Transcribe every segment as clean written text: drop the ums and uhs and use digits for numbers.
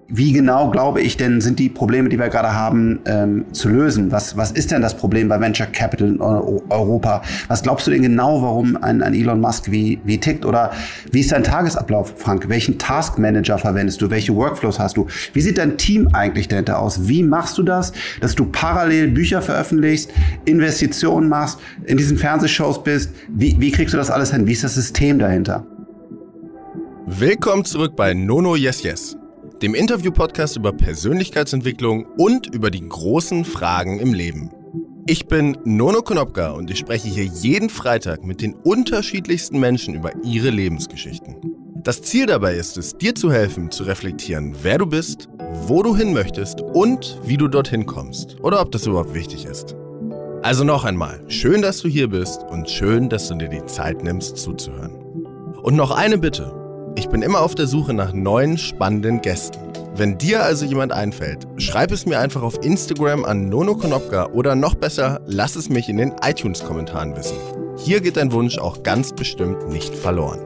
wie genau, glaube ich, denn sind die Probleme, die wir gerade haben, zu lösen? Was ist denn das Problem bei Venture Capital in Europa? Was glaubst du denn genau, warum ein Elon Musk wie tickt? Oder wie ist dein Tagesablauf, Frank? Welchen Taskmanager verwendest du? Welche Workflows hast du? Wie sieht dein Team eigentlich dahinter aus? Wie machst du das, dass du parallel Bücher veröffentlichst, Investitionen machst, in diesen Fernsehshows bist? Wie kriegst du das alles hin? Wie ist das System dahinter? Willkommen zurück bei Nono Yes Yes, dem Interview-Podcast über Persönlichkeitsentwicklung und über die großen Fragen im Leben. Ich bin Nono Konopka und ich spreche hier jeden Freitag mit den unterschiedlichsten Menschen über ihre Lebensgeschichten. Das Ziel dabei ist es, dir zu helfen, zu reflektieren, wer du bist, wo du hin möchtest und wie du dorthin kommst oder ob das überhaupt wichtig ist. Also noch einmal, schön, dass du hier bist und schön, dass du dir die Zeit nimmst, zuzuhören. Und noch eine Bitte. Ich bin immer auf der Suche nach neuen, spannenden Gästen. Wenn dir also jemand einfällt, schreib es mir einfach auf Instagram an Nono Konopka oder noch besser, lass es mich in den iTunes-Kommentaren wissen. Hier geht dein Wunsch auch ganz bestimmt nicht verloren.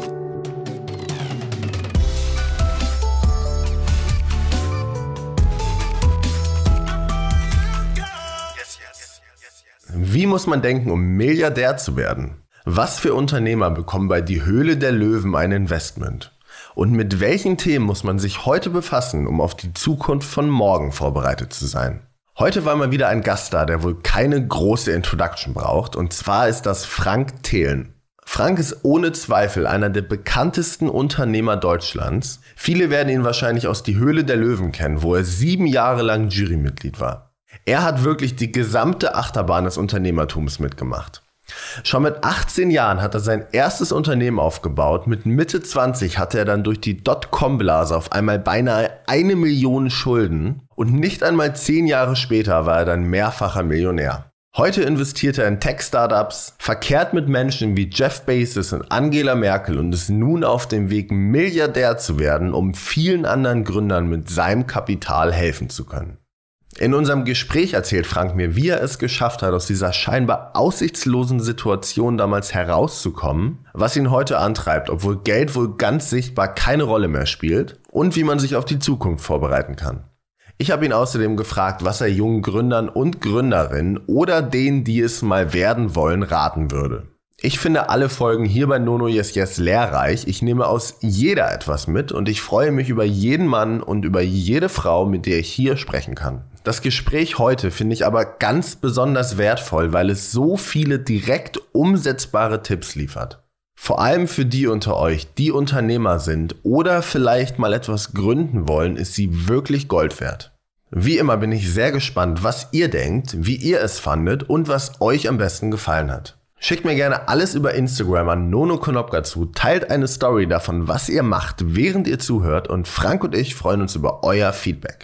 Wie muss man denken, um Milliardär zu werden? Was für Unternehmer bekommen bei Die Höhle der Löwen ein Investment? Und mit welchen Themen muss man sich heute befassen, um auf die Zukunft von morgen vorbereitet zu sein? Heute war mal wieder ein Gast da, der wohl keine große Introduction braucht, und zwar ist das Frank Thelen. Frank ist ohne Zweifel einer der bekanntesten Unternehmer Deutschlands. Viele werden ihn wahrscheinlich aus Die Höhle der Löwen kennen, wo er 7 Jahre lang Jurymitglied war. Er hat wirklich die gesamte Achterbahn des Unternehmertums mitgemacht. Schon mit 18 Jahren hat er sein erstes Unternehmen aufgebaut. Mit Mitte 20 hatte er dann durch die Dotcom-Blase auf einmal beinahe 1 Million Schulden. Und nicht einmal 10 Jahre später war er dann mehrfacher Millionär. Heute investiert er in Tech-Startups, verkehrt mit Menschen wie Jeff Bezos und Angela Merkel und ist nun auf dem Weg, Milliardär zu werden, um vielen anderen Gründern mit seinem Kapital helfen zu können. In unserem Gespräch erzählt Frank mir, wie er es geschafft hat, aus dieser scheinbar aussichtslosen Situation damals herauszukommen, was ihn heute antreibt, obwohl Geld wohl ganz sichtbar keine Rolle mehr spielt, und wie man sich auf die Zukunft vorbereiten kann. Ich habe ihn außerdem gefragt, was er jungen Gründern und Gründerinnen oder denen, die es mal werden wollen, raten würde. Ich finde alle Folgen hier bei Nono Yes Yes lehrreich. Ich nehme aus jeder etwas mit und ich freue mich über jeden Mann und über jede Frau, mit der ich hier sprechen kann. Das Gespräch heute finde ich aber ganz besonders wertvoll, weil es so viele direkt umsetzbare Tipps liefert. Vor allem für die unter euch, die Unternehmer sind oder vielleicht mal etwas gründen wollen, ist sie wirklich Gold wert. Wie immer bin ich sehr gespannt, was ihr denkt, wie ihr es fandet und was euch am besten gefallen hat. Schickt mir gerne alles über Instagram an Nono Konopka zu, teilt eine Story davon, was ihr macht, während ihr zuhört, und Frank und ich freuen uns über euer Feedback.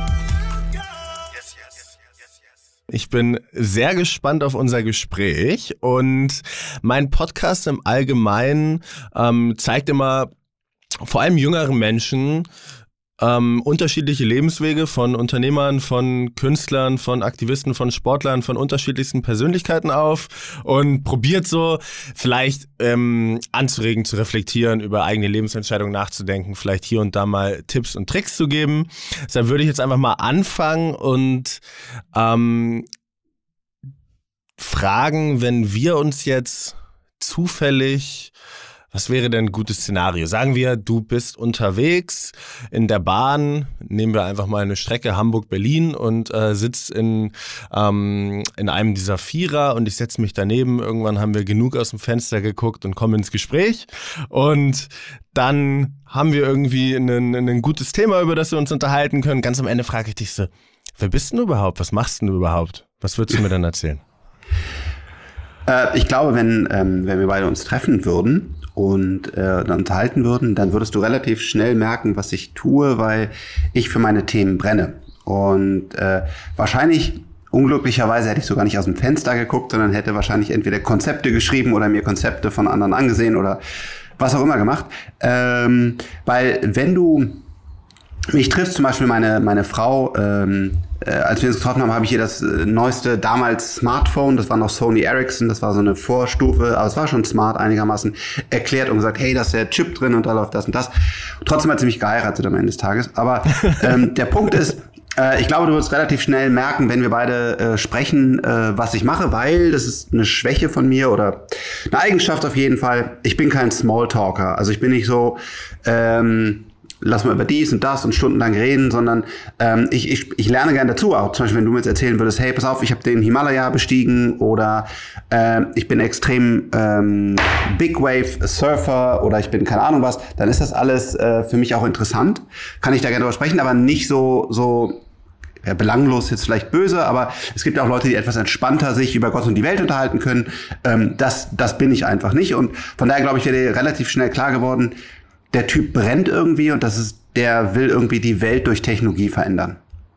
Ich bin sehr gespannt auf unser Gespräch, und mein Podcast im Allgemeinen zeigt immer vor allem jüngeren Menschen unterschiedliche Lebenswege von Unternehmern, von Künstlern, von Aktivisten, von Sportlern, von unterschiedlichsten Persönlichkeiten auf und probiert so vielleicht anzuregen, zu reflektieren, über eigene Lebensentscheidungen nachzudenken, vielleicht hier und da mal Tipps und Tricks zu geben. Deshalb würde ich jetzt einfach mal anfangen und fragen, wenn wir uns jetzt zufällig, was wäre denn ein gutes Szenario? Sagen wir, du bist unterwegs in der Bahn, nehmen wir einfach mal eine Strecke Hamburg-Berlin und sitzt in einem dieser Vierer und ich setze mich daneben. Irgendwann haben wir genug aus dem Fenster geguckt und kommen ins Gespräch, und dann haben wir irgendwie ein gutes Thema, über das wir uns unterhalten können. Ganz am Ende frage ich dich so, wer bist denn du überhaupt? Was machst denn du überhaupt? Was würdest du mir denn erzählen? Ich glaube, wenn wir beide uns treffen würden und dann unterhalten würden, dann würdest du relativ schnell merken, was ich tue, weil ich für meine Themen brenne. Und wahrscheinlich, unglücklicherweise, hätte ich sogar nicht aus dem Fenster geguckt, sondern hätte wahrscheinlich entweder Konzepte geschrieben oder mir Konzepte von anderen angesehen oder was auch immer gemacht. Weil wenn du mich triffst, zum Beispiel meine Frau als wir uns getroffen haben, habe ich ihr das neueste, damals Smartphone, das war noch Sony Ericsson, das war so eine Vorstufe, aber es war schon smart einigermaßen, erklärt und gesagt, hey, da ist der Chip drin und da läuft das und das. Trotzdem hat sie mich geheiratet am Ende des Tages. Aber der Punkt ist, ich glaube, du wirst relativ schnell merken, wenn wir beide sprechen, was ich mache, weil das ist eine Schwäche von mir oder eine Eigenschaft auf jeden Fall. Ich bin kein Smalltalker. Also ich bin nicht so, lass mal über dies und das und stundenlang reden, sondern ich lerne gerne dazu. Auch zum Beispiel, wenn du mir jetzt erzählen würdest, hey, pass auf, ich habe den Himalaya bestiegen oder ich bin extrem Big Wave Surfer oder ich bin keine Ahnung was, dann ist das alles für mich auch interessant. Kann ich da gerne drüber sprechen, aber nicht so ja, belanglos jetzt vielleicht böse, aber es gibt auch Leute, die etwas entspannter sich über Gott und die Welt unterhalten können. Das bin ich einfach nicht. Und von daher, glaube ich, wäre dir relativ schnell klar geworden, der Typ brennt irgendwie und der will irgendwie die Welt durch Technologie verändern.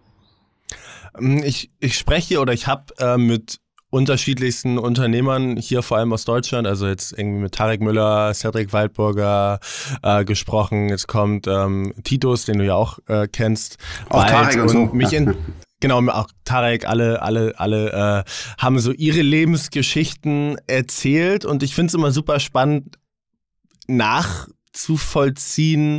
Ich spreche oder ich habe mit unterschiedlichsten Unternehmern hier, vor allem aus Deutschland, also jetzt irgendwie mit Tarek Müller, Cedric Waldburger gesprochen. Jetzt kommt Titus, den du ja auch kennst. Auch Tarek und so. Genau, auch Tarek, alle haben so ihre Lebensgeschichten erzählt und ich finde es immer super spannend nachzuvollziehen,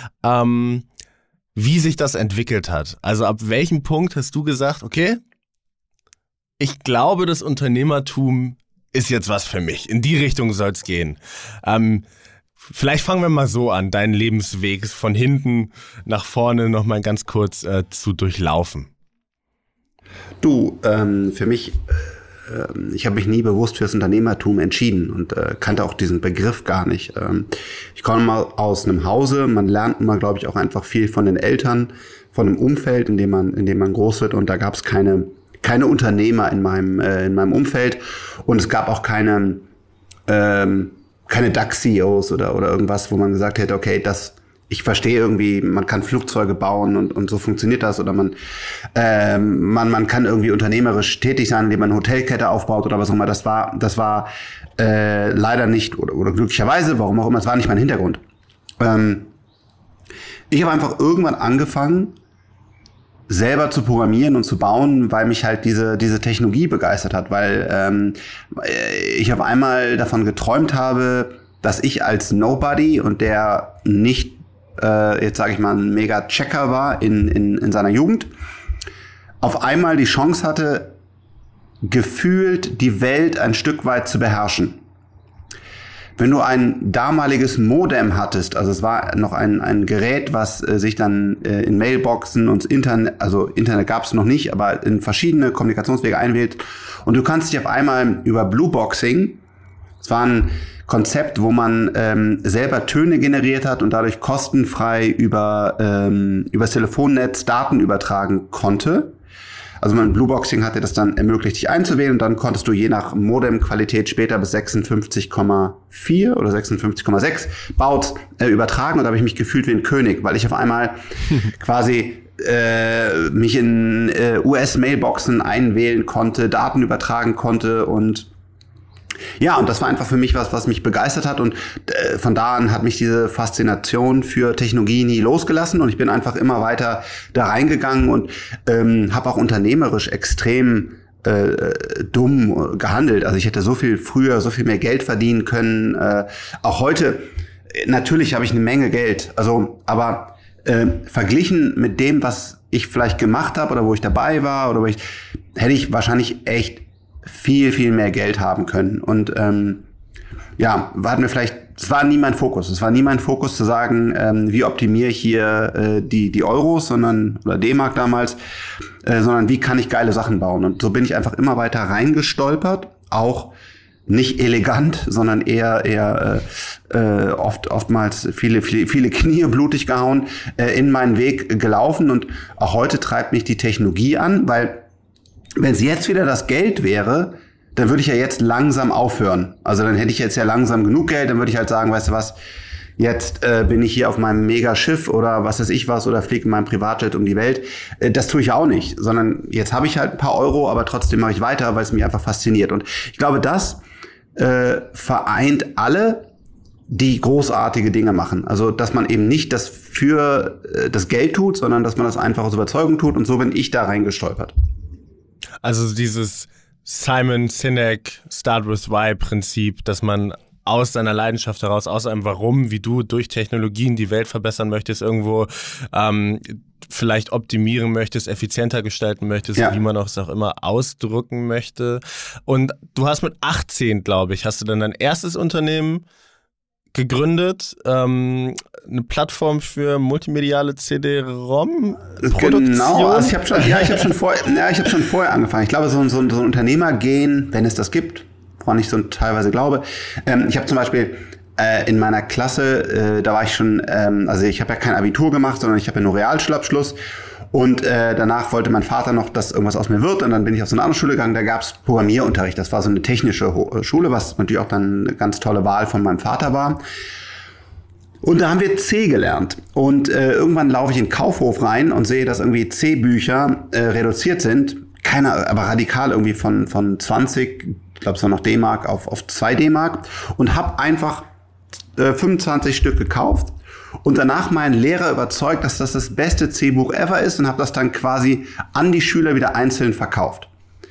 wie sich das entwickelt hat. Also ab welchem Punkt hast du gesagt, okay, ich glaube, das Unternehmertum ist jetzt was für mich. In die Richtung soll es gehen. Vielleicht fangen wir mal so an, deinen Lebensweg von hinten nach vorne noch mal ganz kurz zu durchlaufen. Du, für mich, ich habe mich nie bewusst fürs Unternehmertum entschieden und kannte auch diesen Begriff gar nicht. Ich komme mal aus einem Hause, man lernt immer, glaube ich, auch einfach viel von den Eltern, von einem Umfeld, in dem man groß wird und da gab es keine Unternehmer in meinem Umfeld und es gab auch keine DAX-CEOs oder irgendwas, wo man gesagt hätte, okay, ich verstehe irgendwie, man kann Flugzeuge bauen und so funktioniert das oder man kann irgendwie unternehmerisch tätig sein, indem man eine Hotelkette aufbaut oder was auch immer. Das war leider nicht oder glücklicherweise, warum auch immer, es war nicht mein Hintergrund. Ich habe einfach irgendwann angefangen, selber zu programmieren und zu bauen, weil mich halt diese Technologie begeistert hat, weil ich auf einmal davon geträumt habe, dass ich als Nobody und der nicht, jetzt sage ich mal, ein Mega-Checker war in seiner Jugend, auf einmal die Chance hatte, gefühlt die Welt ein Stück weit zu beherrschen. Wenn du ein damaliges Modem hattest, also es war noch ein Gerät, was sich dann in Mailboxen und Internet gab es noch nicht, aber in verschiedene Kommunikationswege einwählt und du kannst dich auf einmal über Blueboxing, es war ein Konzept, wo man selber Töne generiert hat und dadurch kostenfrei über das Telefonnetz Daten übertragen konnte. Also mein Blueboxing hatte das dann ermöglicht, dich einzuwählen und dann konntest du je nach Modemqualität später bis 56,4 oder 56,6 Baud übertragen und da habe ich mich gefühlt wie ein König, weil ich auf einmal quasi mich in US-Mailboxen einwählen konnte, Daten übertragen konnte und ja, und das war einfach für mich was mich begeistert hat und von da an hat mich diese Faszination für Technologie nie losgelassen und ich bin einfach immer weiter da reingegangen und habe auch unternehmerisch extrem dumm gehandelt. Also ich hätte früher so viel mehr Geld verdienen können. Auch heute, natürlich habe ich eine Menge Geld, aber verglichen mit dem, was ich vielleicht gemacht habe oder wo ich dabei war oder hätte ich wahrscheinlich echt viel, viel mehr Geld haben können. Und es war nie mein Fokus. Es war nie mein Fokus zu sagen, wie optimiere ich hier die Euros, oder D-Mark damals, sondern wie kann ich geile Sachen bauen. Und so bin ich einfach immer weiter reingestolpert, auch nicht elegant, sondern eher oftmals viele Knie blutig gehauen, in meinen Weg gelaufen. Und auch heute treibt mich die Technologie an, weil wenn es jetzt wieder das Geld wäre, dann würde ich ja jetzt langsam aufhören. Also dann hätte ich jetzt ja langsam genug Geld, dann würde ich halt sagen, weißt du was, jetzt bin ich hier auf meinem Megaschiff oder was weiß ich was oder fliege in meinem Privatjet um die Welt. Das tue ich auch nicht, sondern jetzt habe ich halt ein paar Euro, aber trotzdem mache ich weiter, weil es mich einfach fasziniert. Und ich glaube, das vereint alle, die großartige Dinge machen. Also, dass man eben nicht das für das Geld tut, sondern dass man das einfach aus Überzeugung tut. Und so bin ich da reingestolpert. Also dieses Simon Sinek Start with Why Prinzip, dass man aus seiner Leidenschaft heraus, aus einem Warum, wie du durch Technologien die Welt verbessern möchtest, irgendwo vielleicht optimieren möchtest, effizienter gestalten möchtest, wie man es auch immer ausdrücken möchte. Und du hast mit 18, glaube ich, hast du dann dein erstes Unternehmen gegründet, eine Plattform für multimediale CD-ROM-Produktion. Genau, also ich habe schon vorher angefangen. Ich glaube, so ein Unternehmergehen, wenn es das gibt, woran ich so teilweise glaube. Ich habe zum Beispiel in meiner Klasse, da war ich schon, also ich habe ja kein Abitur gemacht, sondern ich habe ja nur Realschulabschluss. Und danach wollte mein Vater noch, dass irgendwas aus mir wird. Und dann bin ich auf so eine andere Schule gegangen, da gab's Programmierunterricht. Das war so eine technische Schule, was natürlich auch dann eine ganz tolle Wahl von meinem Vater war. Und da haben wir C gelernt. Und irgendwann laufe ich in den Kaufhof rein und sehe, dass irgendwie C-Bücher reduziert sind. Aber radikal irgendwie von 20, ich glaube es war noch D-Mark auf 2 D-Mark. Und habe einfach 25 Stück gekauft. Und danach meinen Lehrer überzeugt, dass das das beste C-Buch ever ist und habe das dann quasi an die Schüler wieder einzeln verkauft.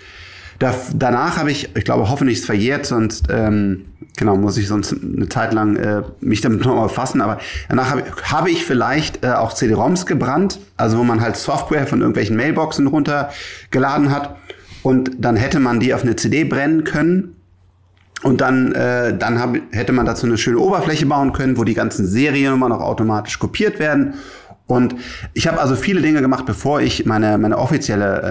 Danach habe ich glaube, hoffentlich ist es verjährt, sonst muss ich sonst eine Zeit lang mich damit nochmal befassen. Aber danach habe ich vielleicht auch CD-ROMs gebrannt, also wo man halt Software von irgendwelchen Mailboxen runtergeladen hat und dann hätte man die auf eine CD brennen können. Und dann hätte man dazu eine schöne Oberfläche bauen können, wo die ganzen Seriennummern noch automatisch kopiert werden. Und ich habe also viele Dinge gemacht, bevor ich mein offizielles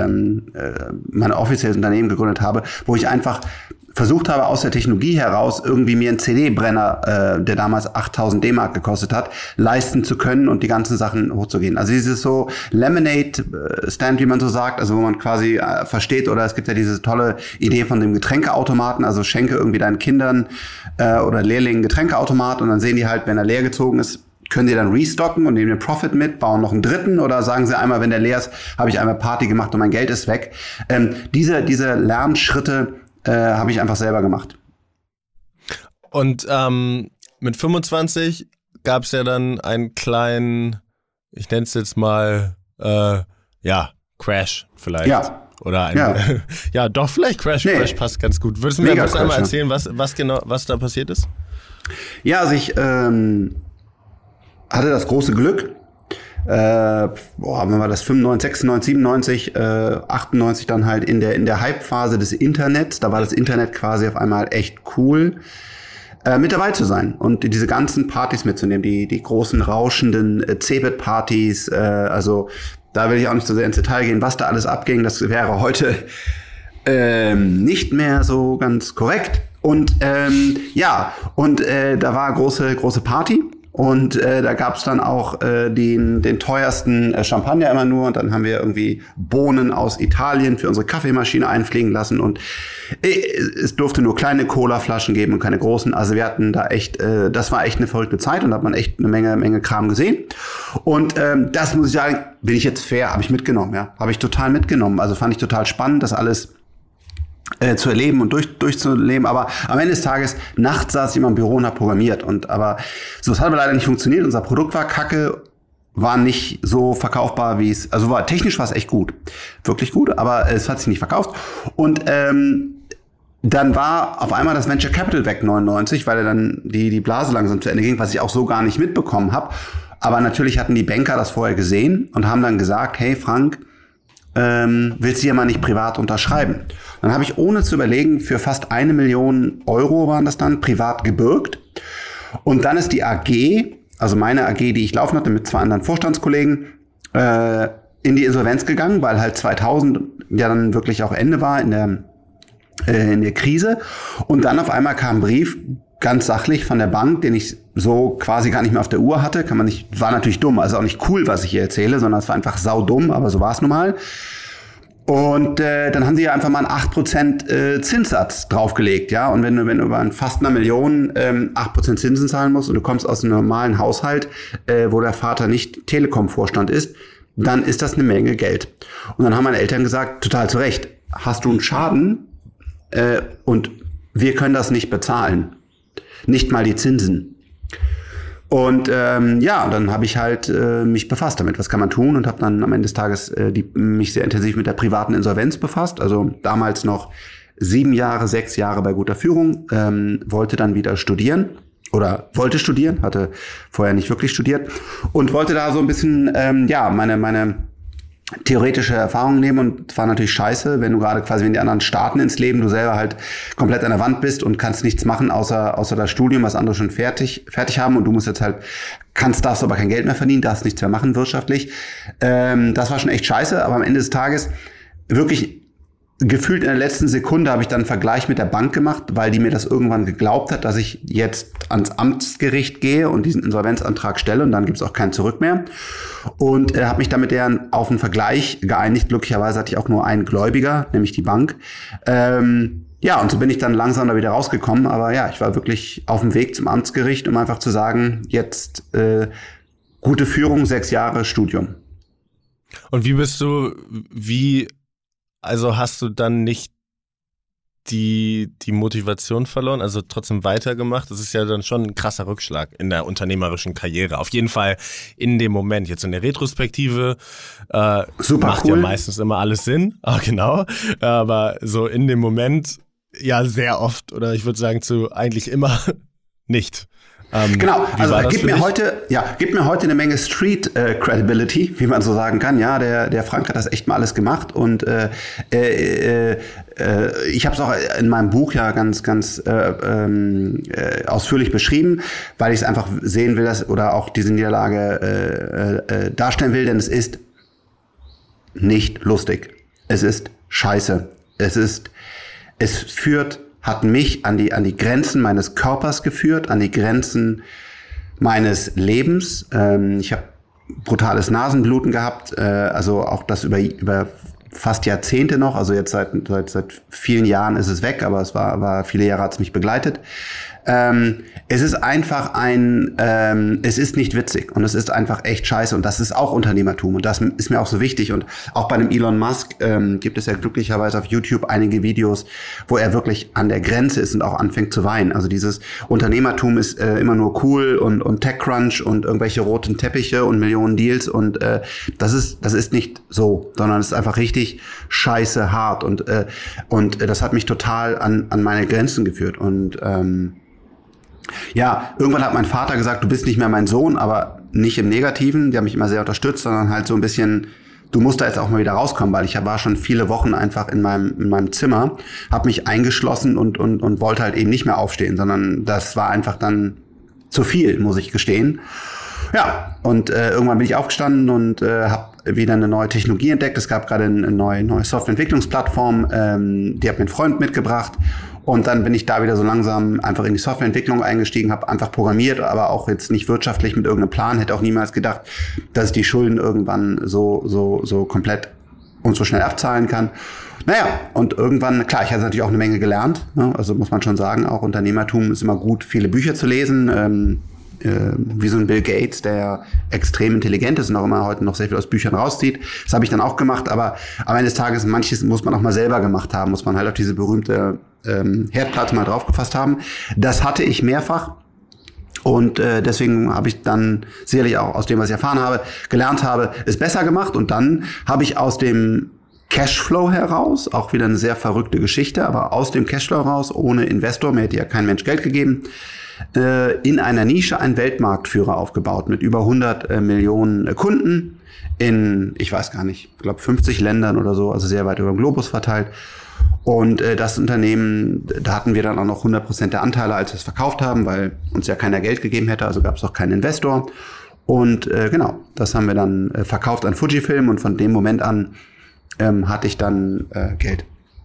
Unternehmen gegründet habe, wo ich einfach versucht habe, aus der Technologie heraus irgendwie mir einen CD-Brenner, der damals 8.000 D-Mark gekostet hat, leisten zu können und die ganzen Sachen hochzugehen. Also dieses so Lemonade-Stand, wie man so sagt, also wo man quasi versteht, oder es gibt ja diese tolle Idee von dem Getränkeautomaten, also schenke irgendwie deinen Kindern oder Lehrlingen Getränkeautomat und dann sehen die halt, wenn er leer gezogen ist, können die dann restocken und nehmen den Profit mit, bauen noch einen dritten oder sagen sie einmal, wenn der leer ist, habe ich einmal Party gemacht und mein Geld ist weg. Diese Lernschritte habe ich einfach selber gemacht. Und mit 25 gab es ja dann einen kleinen, ich nenne es jetzt mal, Crash vielleicht. Ja. Oder vielleicht Crash. Nee. Crash passt ganz gut. Würdest du mir kurz einmal erzählen, was da passiert ist? Ja, also ich hatte das große Glück, wann war das, 95, 96, 97, 98 dann halt in der Hype-Phase des Internets, da war das Internet quasi auf einmal echt cool, mit dabei zu sein und diese ganzen Partys mitzunehmen, die großen rauschenden Cebit-Partys, also da will ich auch nicht so sehr ins Detail gehen, was da alles abging, das wäre heute nicht mehr so ganz korrekt und da war große Party. Und da gab's dann auch den teuersten Champagner immer nur. Und dann haben wir irgendwie Bohnen aus Italien für unsere Kaffeemaschine einfliegen lassen. Und es durfte nur kleine Colaflaschen geben und keine großen. Also wir hatten da echt, das war echt eine verrückte Zeit. Und da hat man echt eine Menge Kram gesehen. Und das muss ich sagen, bin ich jetzt fair, habe ich mitgenommen. Ja, habe ich total mitgenommen. Also fand ich total spannend, das alles zu erleben und durchzuleben, aber am Ende des Tages, nachts saß ich immer im Büro und habe programmiert aber so, es hat aber leider nicht funktioniert, unser Produkt war kacke, war nicht so verkaufbar, technisch war es echt gut, wirklich gut, aber es hat sich nicht verkauft und dann war auf einmal das Venture Capital weg, 99, weil dann die Blase langsam zu Ende ging, was ich auch so gar nicht mitbekommen habe, aber natürlich hatten die Banker das vorher gesehen und haben dann gesagt, hey Frank, willst du ja mal nicht privat unterschreiben? Dann habe ich ohne zu überlegen für fast 1 Million Euro waren das dann privat gebürgt. Und dann ist die AG, also meine AG, die ich laufen hatte mit 2 anderen Vorstandskollegen, in die Insolvenz gegangen, weil halt 2000 ja dann wirklich auch Ende war in der Krise. Und dann auf einmal kam ein Brief, ganz sachlich von der Bank, den ich so quasi gar nicht mehr auf der Uhr hatte, war natürlich dumm, also auch nicht cool, was ich hier erzähle, sondern es war einfach saudumm, aber so war es nun mal. Und dann haben sie ja einfach mal einen 8% Zinssatz draufgelegt, ja. Und wenn du über fast 1 Million 8% Zinsen zahlen musst und du kommst aus einem normalen Haushalt, wo der Vater nicht Telekom-Vorstand ist, dann ist das eine Menge Geld. Und dann haben meine Eltern gesagt, total zu Recht, hast du einen Schaden und wir können das nicht bezahlen. Nicht mal die Zinsen. Und dann habe ich halt mich befasst damit, was kann man tun, und habe dann am Ende des Tages mich sehr intensiv mit der privaten Insolvenz befasst. Also damals noch 6 Jahre bei guter Führung, wollte dann wieder studieren. Oder wollte studieren, hatte vorher nicht wirklich studiert und wollte da so ein bisschen meine theoretische Erfahrung nehmen, und es war natürlich scheiße, wenn du gerade quasi, wenn die anderen starten ins Leben, du selber halt komplett an der Wand bist und kannst nichts machen außer das Studium, was andere schon fertig haben, und du musst jetzt halt, darfst aber kein Geld mehr verdienen, darfst nichts mehr machen wirtschaftlich. Das war schon echt scheiße, aber am Ende des Tages wirklich gefühlt in der letzten Sekunde habe ich dann einen Vergleich mit der Bank gemacht, weil die mir das irgendwann geglaubt hat, dass ich jetzt ans Amtsgericht gehe und diesen Insolvenzantrag stelle, und dann gibt's auch kein Zurück mehr. Und habe mich dann mit deren auf einen Vergleich geeinigt. Glücklicherweise hatte ich auch nur einen Gläubiger, nämlich die Bank. Und so bin ich dann langsam da wieder rausgekommen. Aber ja, ich war wirklich auf dem Weg zum Amtsgericht, um einfach zu sagen, jetzt gute Führung, 6 Jahre Studium. Und also hast du dann nicht die Motivation verloren, also trotzdem weitergemacht? Das ist ja dann schon ein krasser Rückschlag in der unternehmerischen Karriere. Auf jeden Fall in dem Moment. Jetzt in der Retrospektive super macht cool. Ja meistens immer alles Sinn. Genau. Aber so in dem Moment ja sehr oft, oder ich würde sagen eigentlich immer nicht. Genau, also gibt mir heute eine Menge Street Credibility, wie man so sagen kann. Ja, der Frank hat das echt mal alles gemacht, und ich habe es auch in meinem Buch ja ganz ausführlich beschrieben, weil ich es einfach sehen will, oder auch diese Niederlage darstellen will, denn es ist nicht lustig. Es ist scheiße. Hat mich an die Grenzen meines Körpers geführt, an die Grenzen meines Lebens. Ich habe brutales Nasenbluten gehabt, also auch das über fast Jahrzehnte noch, also jetzt seit vielen Jahren ist es weg, aber es war viele Jahre hat es mich begleitet. Es ist einfach es ist nicht witzig, und es ist einfach echt scheiße, und das ist auch Unternehmertum, und das ist mir auch so wichtig. Und auch bei dem Elon Musk gibt es ja glücklicherweise auf YouTube einige Videos, wo er wirklich an der Grenze ist und auch anfängt zu weinen. Also dieses Unternehmertum ist immer nur cool und TechCrunch und irgendwelche roten Teppiche und Millionen Deals, und das ist nicht so, sondern es ist einfach richtig scheiße hart, und das hat mich total an meine Grenzen geführt. Und irgendwann hat mein Vater gesagt, du bist nicht mehr mein Sohn, aber nicht im Negativen. Die haben mich immer sehr unterstützt, sondern halt so ein bisschen, du musst da jetzt auch mal wieder rauskommen, weil ich war schon viele Wochen einfach in meinem Zimmer, habe mich eingeschlossen und wollte halt eben nicht mehr aufstehen, sondern das war einfach dann zu viel, muss ich gestehen. Ja, und irgendwann bin ich aufgestanden und habe wieder eine neue Technologie entdeckt. Es gab gerade eine neue Softwareentwicklungsplattform, die hat mir ein Freund mitgebracht. Und dann bin ich da wieder so langsam einfach in die Softwareentwicklung eingestiegen, habe einfach programmiert, aber auch jetzt nicht wirtschaftlich mit irgendeinem Plan. Hätte auch niemals gedacht, dass ich die Schulden irgendwann so komplett und so schnell abzahlen kann. Naja, und irgendwann, klar, ich hatte natürlich auch eine Menge gelernt. Ne? Also muss man schon sagen, auch Unternehmertum ist immer gut, viele Bücher zu lesen. Wie so ein Bill Gates, der ja extrem intelligent ist und auch immer heute noch sehr viel aus Büchern rauszieht. Das habe ich dann auch gemacht, aber am Ende des Tages, manches muss man auch mal selber gemacht haben, muss man halt auf diese berühmte Herdplatte mal draufgefasst haben. Das hatte ich mehrfach, und deswegen habe ich dann sicherlich auch aus dem, was ich gelernt habe, es besser gemacht, und dann habe ich aus dem Cashflow heraus, auch wieder eine sehr verrückte Geschichte, aber aus dem Cashflow heraus, ohne Investor, mir hätte ja kein Mensch Geld gegeben, in einer Nische einen Weltmarktführer aufgebaut mit über 100 Millionen Kunden in, ich weiß gar nicht, ich glaube 50 Ländern oder so, also sehr weit über den Globus verteilt. Und das Unternehmen, da hatten wir dann auch noch 100% der Anteile, als wir es verkauft haben, weil uns ja keiner Geld gegeben hätte, also gab es auch keinen Investor. Und genau, das haben wir dann verkauft an Fujifilm, und von dem Moment an hatte ich dann Geld.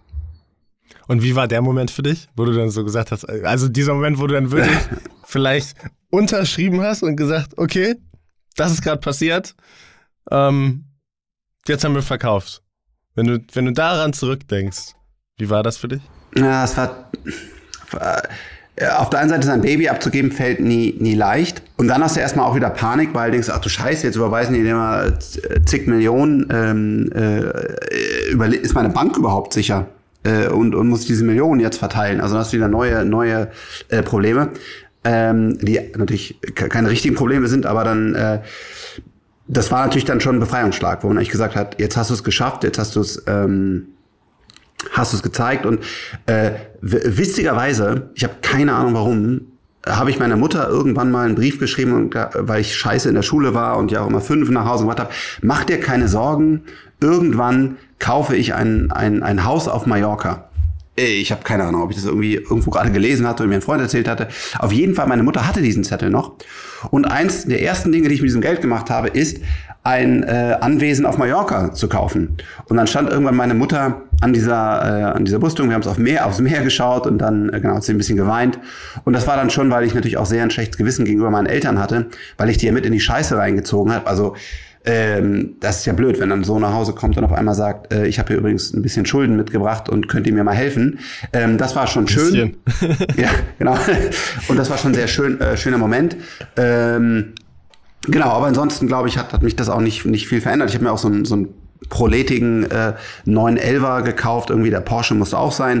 Und wie war der Moment für dich, wo du dann so gesagt hast, also dieser Moment, wo du dann wirklich vielleicht unterschrieben hast und gesagt, okay, das ist gerade passiert, jetzt haben wir verkauft. Wenn du daran zurückdenkst, wie war das für dich? Ja, es war auf der einen Seite sein Baby abzugeben, fällt nie leicht. Und dann hast du erstmal auch wieder Panik, weil du denkst, ach du Scheiße, jetzt überweisen die dir mal zig Millionen, ist meine Bank überhaupt sicher? Und muss diese Millionen jetzt verteilen. Also das hast du wieder neue Probleme. die natürlich keine richtigen Probleme sind, aber dann das war natürlich dann schon ein Befreiungsschlag, wo man eigentlich gesagt hat, jetzt hast du es geschafft, jetzt hast du es gezeigt. Und witzigerweise, ich habe keine Ahnung warum, habe ich meiner Mutter irgendwann mal einen Brief geschrieben, und, weil ich scheiße in der Schule war und ja auch immer 5 nach Hause gemacht habe. Mach dir keine Sorgen, irgendwann kaufe ich ein Haus auf Mallorca. Ich habe keine Ahnung, ob ich das irgendwo gerade gelesen hatte oder mir ein Freund erzählt hatte. Auf jeden Fall, meine Mutter hatte diesen Zettel noch. Und eins der ersten Dinge, die ich mit diesem Geld gemacht habe, ist, ein Anwesen auf Mallorca zu kaufen. Und dann stand irgendwann meine Mutter an dieser Brüstung. Wir haben es aufs Meer geschaut und dann hat sie ein bisschen geweint. Und das war dann schon, weil ich natürlich auch sehr ein schlechtes Gewissen gegenüber meinen Eltern hatte, weil ich die ja mit in die Scheiße reingezogen habe. Also das ist ja blöd, wenn dann so nach Hause kommt und auf einmal sagt, ich habe hier übrigens ein bisschen Schulden mitgebracht und könnt ihr mir mal helfen. Das war schon schön. Ja, genau. Und das war schon sehr schöner Moment. Genau, aber ansonsten, glaube ich, hat mich das auch nicht viel verändert. Ich habe mir auch so einen proletigen 911er gekauft. Irgendwie der Porsche musste auch sein.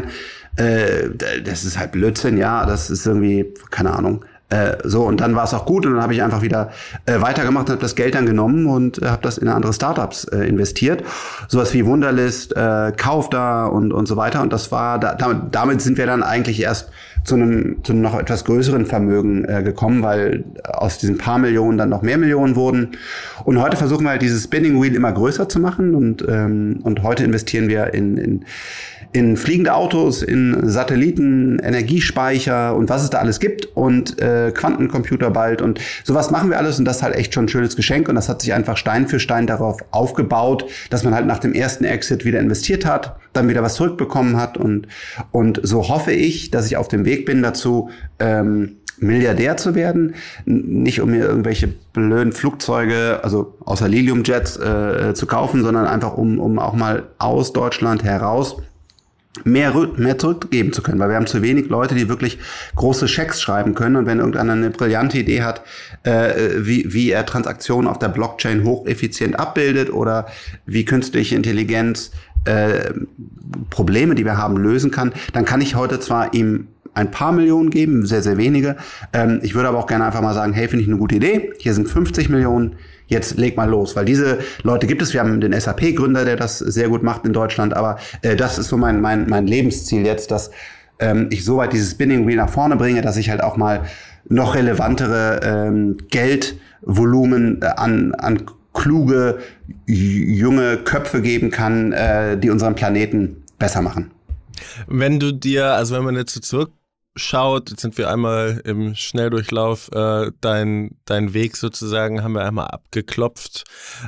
Das ist halt Blödsinn, ja. Das ist irgendwie, keine Ahnung. So, und dann war es auch gut und dann habe ich einfach wieder weitergemacht und habe das Geld dann genommen und habe das in andere Startups investiert. Sowas wie Wunderlist, Kaufda und so weiter. Und das war, damit sind wir dann eigentlich erst zu einem noch etwas größeren Vermögen gekommen, weil aus diesen paar Millionen dann noch mehr Millionen wurden. Und heute versuchen wir halt dieses Spinning Wheel immer größer zu machen und heute investieren wir in fliegende Autos, in Satelliten, Energiespeicher und was es da alles gibt und Quantencomputer bald und sowas machen wir alles und das ist halt echt schon ein schönes Geschenk und das hat sich einfach Stein für Stein darauf aufgebaut, dass man halt nach dem ersten Exit wieder investiert hat, dann wieder was zurückbekommen hat und so hoffe ich, dass ich auf dem Weg bin dazu, Milliardär zu werden, nicht um mir irgendwelche blöden Flugzeuge, also außer Lilium-Jets zu kaufen, sondern einfach um auch mal aus Deutschland heraus mehr zurückgeben zu können, weil wir haben zu wenig Leute, die wirklich große Schecks schreiben können und wenn irgendeiner eine brillante Idee hat, wie er Transaktionen auf der Blockchain hocheffizient abbildet oder wie künstliche Intelligenz Probleme, die wir haben, lösen kann, dann kann ich heute zwar ihm ein paar Millionen geben, sehr, sehr wenige. Ich würde aber auch gerne einfach mal sagen, hey, finde ich eine gute Idee, hier sind 50 Millionen, jetzt leg mal los, weil diese Leute gibt es. Wir haben den SAP-Gründer, der das sehr gut macht in Deutschland, aber das ist so mein Lebensziel jetzt, dass ich so weit dieses Spinning Wheel nach vorne bringe, dass ich halt auch mal noch relevantere Geldvolumen an kluge, junge Köpfe geben kann, die unseren Planeten besser machen. Wenn man jetzt so zurückschaut, jetzt sind wir einmal im Schnelldurchlauf, dein Weg sozusagen haben wir einmal abgeklopft.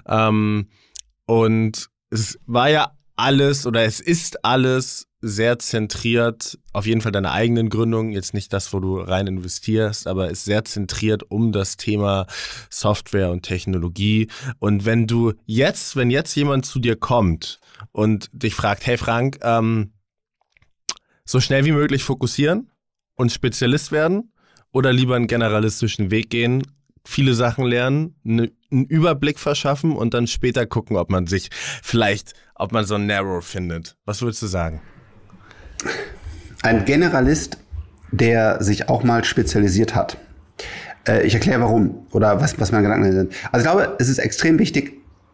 Und es war ja alles oder es ist alles sehr zentriert, auf jeden Fall deine eigenen Gründungen, jetzt nicht das, wo du rein investierst, aber ist sehr zentriert um das Thema Software und Technologie. Und wenn jetzt jemand zu dir kommt und dich fragt, hey Frank, so schnell wie möglich fokussieren und Spezialist werden oder lieber einen generalistischen Weg gehen, viele Sachen lernen, einen Überblick verschaffen und dann später gucken, ob man so ein Narrow findet. Was würdest du sagen? Ein Generalist, der sich auch mal spezialisiert hat. Ich erkläre warum oder was meine Gedanken sind. Also ich glaube, es ist extrem wichtig,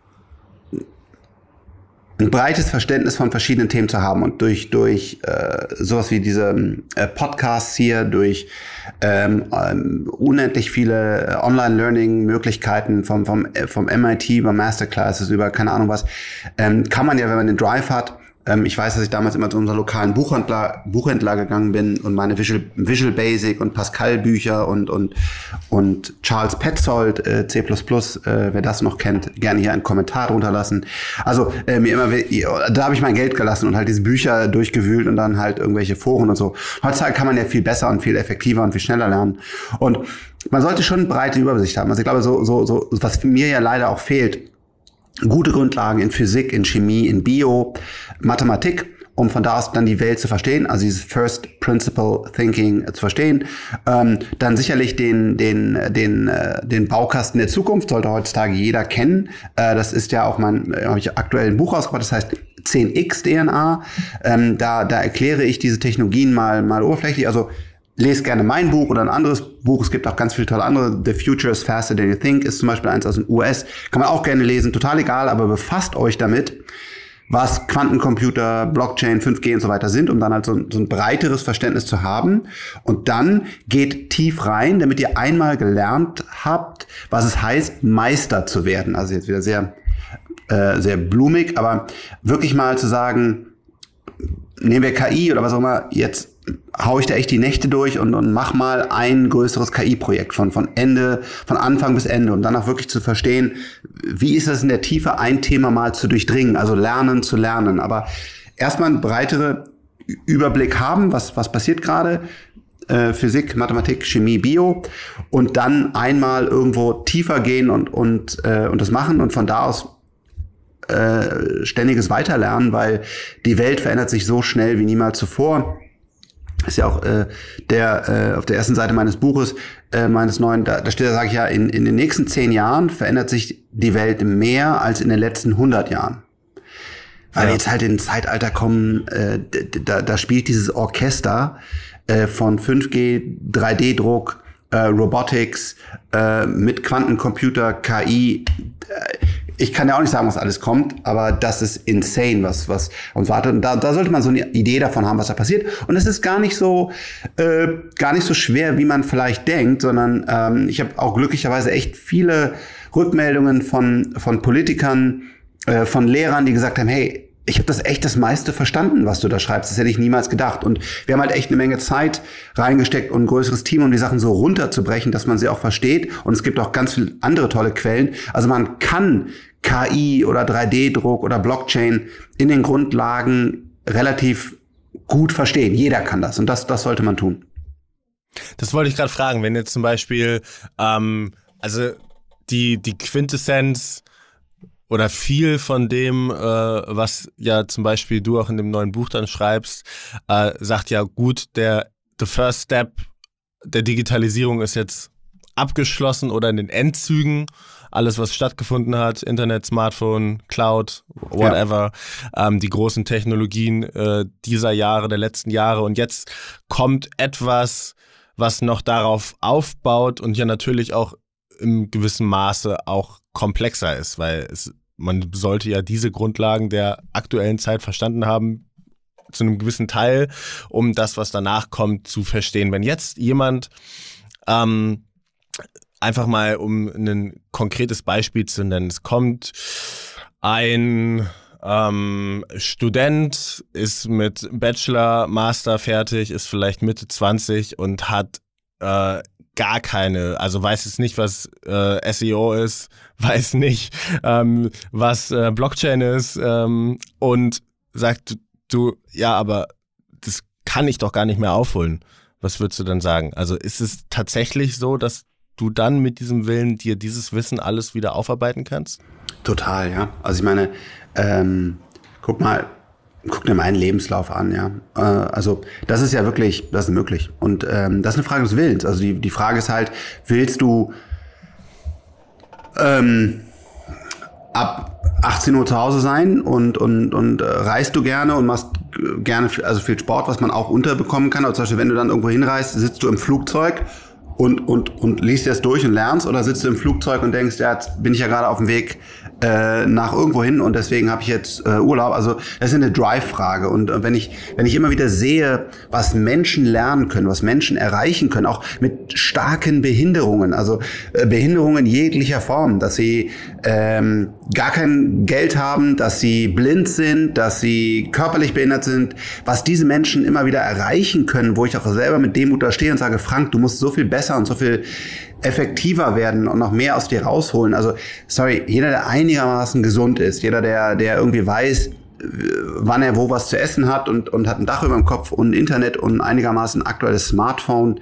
ein breites Verständnis von verschiedenen Themen zu haben und durch sowas wie diese Podcasts hier, durch unendlich viele Online-Learning-Möglichkeiten vom MIT über Masterclasses über keine Ahnung was, kann man ja, wenn man den Drive hat. Ich weiß, dass ich damals immer zu unserem lokalen Buchhändler gegangen bin und meine Visual Basic und Pascal Bücher und Charles Petzold, C++, wer das noch kennt, gerne hier einen Kommentar drunter lassen. Also da habe ich mein Geld gelassen und halt diese Bücher durchgewühlt und dann halt irgendwelche Foren und so. Heutzutage kann man ja viel besser und viel effektiver und viel schneller lernen. Und man sollte schon eine breite Übersicht haben. Also ich glaube, so was mir ja leider auch fehlt, gute Grundlagen in Physik, in Chemie, in Bio, Mathematik, um von da aus dann die Welt zu verstehen, also dieses First Principle Thinking zu verstehen. Dann sicherlich den Baukasten der Zukunft sollte heutzutage jeder kennen. Das ist ja auch habe ich aktuell ein Buch rausgebracht, das heißt 10x DNA. Da erkläre ich diese Technologien mal oberflächlich. Also lest gerne mein Buch oder ein anderes Buch. Es gibt auch ganz viele tolle andere. The Future is Faster Than You Think ist zum Beispiel eins aus den US. Kann man auch gerne lesen, total egal, aber befasst euch damit, was Quantencomputer, Blockchain, 5G und so weiter sind, um dann halt so ein breiteres Verständnis zu haben. Und dann geht tief rein, damit ihr einmal gelernt habt, was es heißt, Meister zu werden. Also jetzt wieder sehr blumig, aber wirklich mal zu sagen, nehmen wir KI oder was auch immer, jetzt hau ich da echt die Nächte durch und mach mal ein größeres KI-Projekt von Anfang bis Ende, um dann auch wirklich zu verstehen, wie ist es in der Tiefe, ein Thema mal zu durchdringen, also zu lernen. Aber erstmal einen breiteren Überblick haben, was passiert gerade, Physik, Mathematik, Chemie, Bio, und dann einmal irgendwo tiefer gehen und das machen und von da aus ständiges Weiterlernen, weil die Welt verändert sich so schnell wie niemals zuvor. Ist ja auch auf der ersten Seite meines Buches, meines neuen, da steht, da sage ich ja, in den nächsten 10 Jahren verändert sich die Welt mehr als in den letzten 100 Jahren. Weil wir jetzt halt in ein Zeitalter kommen, da spielt dieses Orchester von 5G, 3D-Druck, Robotics, mit Quantencomputer, KI. Ich kann ja auch nicht sagen, was alles kommt, aber das ist insane, was uns wartet. Und da sollte man so eine Idee davon haben, was da passiert. Und es ist gar nicht so schwer, wie man vielleicht denkt, sondern ich habe auch glücklicherweise echt viele Rückmeldungen von Politikern, von Lehrern, die gesagt haben, hey, ich habe das meiste verstanden, was du da schreibst. Das hätte ich niemals gedacht. Und wir haben halt echt eine Menge Zeit reingesteckt und ein größeres Team, um die Sachen so runterzubrechen, dass man sie auch versteht. Und es gibt auch ganz viele andere tolle Quellen. Also man kann KI oder 3D-Druck oder Blockchain in den Grundlagen relativ gut verstehen. Jeder kann das. Und das sollte man tun. Das wollte ich gerade fragen. Wenn jetzt zum Beispiel, also die Quintessenz oder viel von dem, was ja zum Beispiel du auch in dem neuen Buch dann schreibst, sagt ja gut, the first step der Digitalisierung ist jetzt abgeschlossen oder in den Endzügen. Alles, was stattgefunden hat, Internet, Smartphone, Cloud, whatever, die großen Technologien dieser Jahre, der letzten Jahre. Und jetzt kommt etwas, was noch darauf aufbaut und ja natürlich auch im gewissen Maße auch komplexer ist, weil man sollte ja diese Grundlagen der aktuellen Zeit verstanden haben, zu einem gewissen Teil, um das, was danach kommt, zu verstehen. Wenn jetzt jemand einfach mal, um ein konkretes Beispiel zu nennen, es kommt ein Student, ist mit Bachelor, Master fertig, ist vielleicht Mitte 20 und hat gar keine, also weiß jetzt nicht, was SEO ist, weiß nicht, was Blockchain ist und sagt du, ja, aber das kann ich doch gar nicht mehr aufholen. Was würdest du dann sagen? Also ist es tatsächlich so, dass du dann mit diesem Willen dir dieses Wissen alles wieder aufarbeiten kannst? Total, ja. Also ich meine, guck dir meinen Lebenslauf an, ja. Also das ist ja wirklich, das ist möglich. Und das ist eine Frage des Willens. Also die Frage ist halt, willst du ab 18 Uhr zu Hause sein und reist du gerne und machst gerne viel Sport, was man auch unterbekommen kann. Also zum Beispiel, wenn du dann irgendwo hinreist, sitzt du im Flugzeug und liest das durch und lernst, oder sitzt du im Flugzeug und denkst, ja, jetzt bin ich ja gerade auf dem Weg nach irgendwo hin und deswegen habe ich jetzt Urlaub. Also das ist eine Drive-Frage. Und wenn ich immer wieder sehe, was Menschen lernen können, was Menschen erreichen können, auch mit starken Behinderungen, also Behinderungen jeglicher Form, dass sie gar kein Geld haben, dass sie blind sind, dass sie körperlich behindert sind, was diese Menschen immer wieder erreichen können, wo ich auch selber mit Demut da stehe und sage, Frank, du musst so viel besser und so viel effektiver werden und noch mehr aus dir rausholen. Also, sorry, jeder, der einigermaßen gesund ist, jeder, der irgendwie weiß, wann er wo was zu essen hat und hat ein Dach über dem Kopf und Internet und einigermaßen aktuelles Smartphone,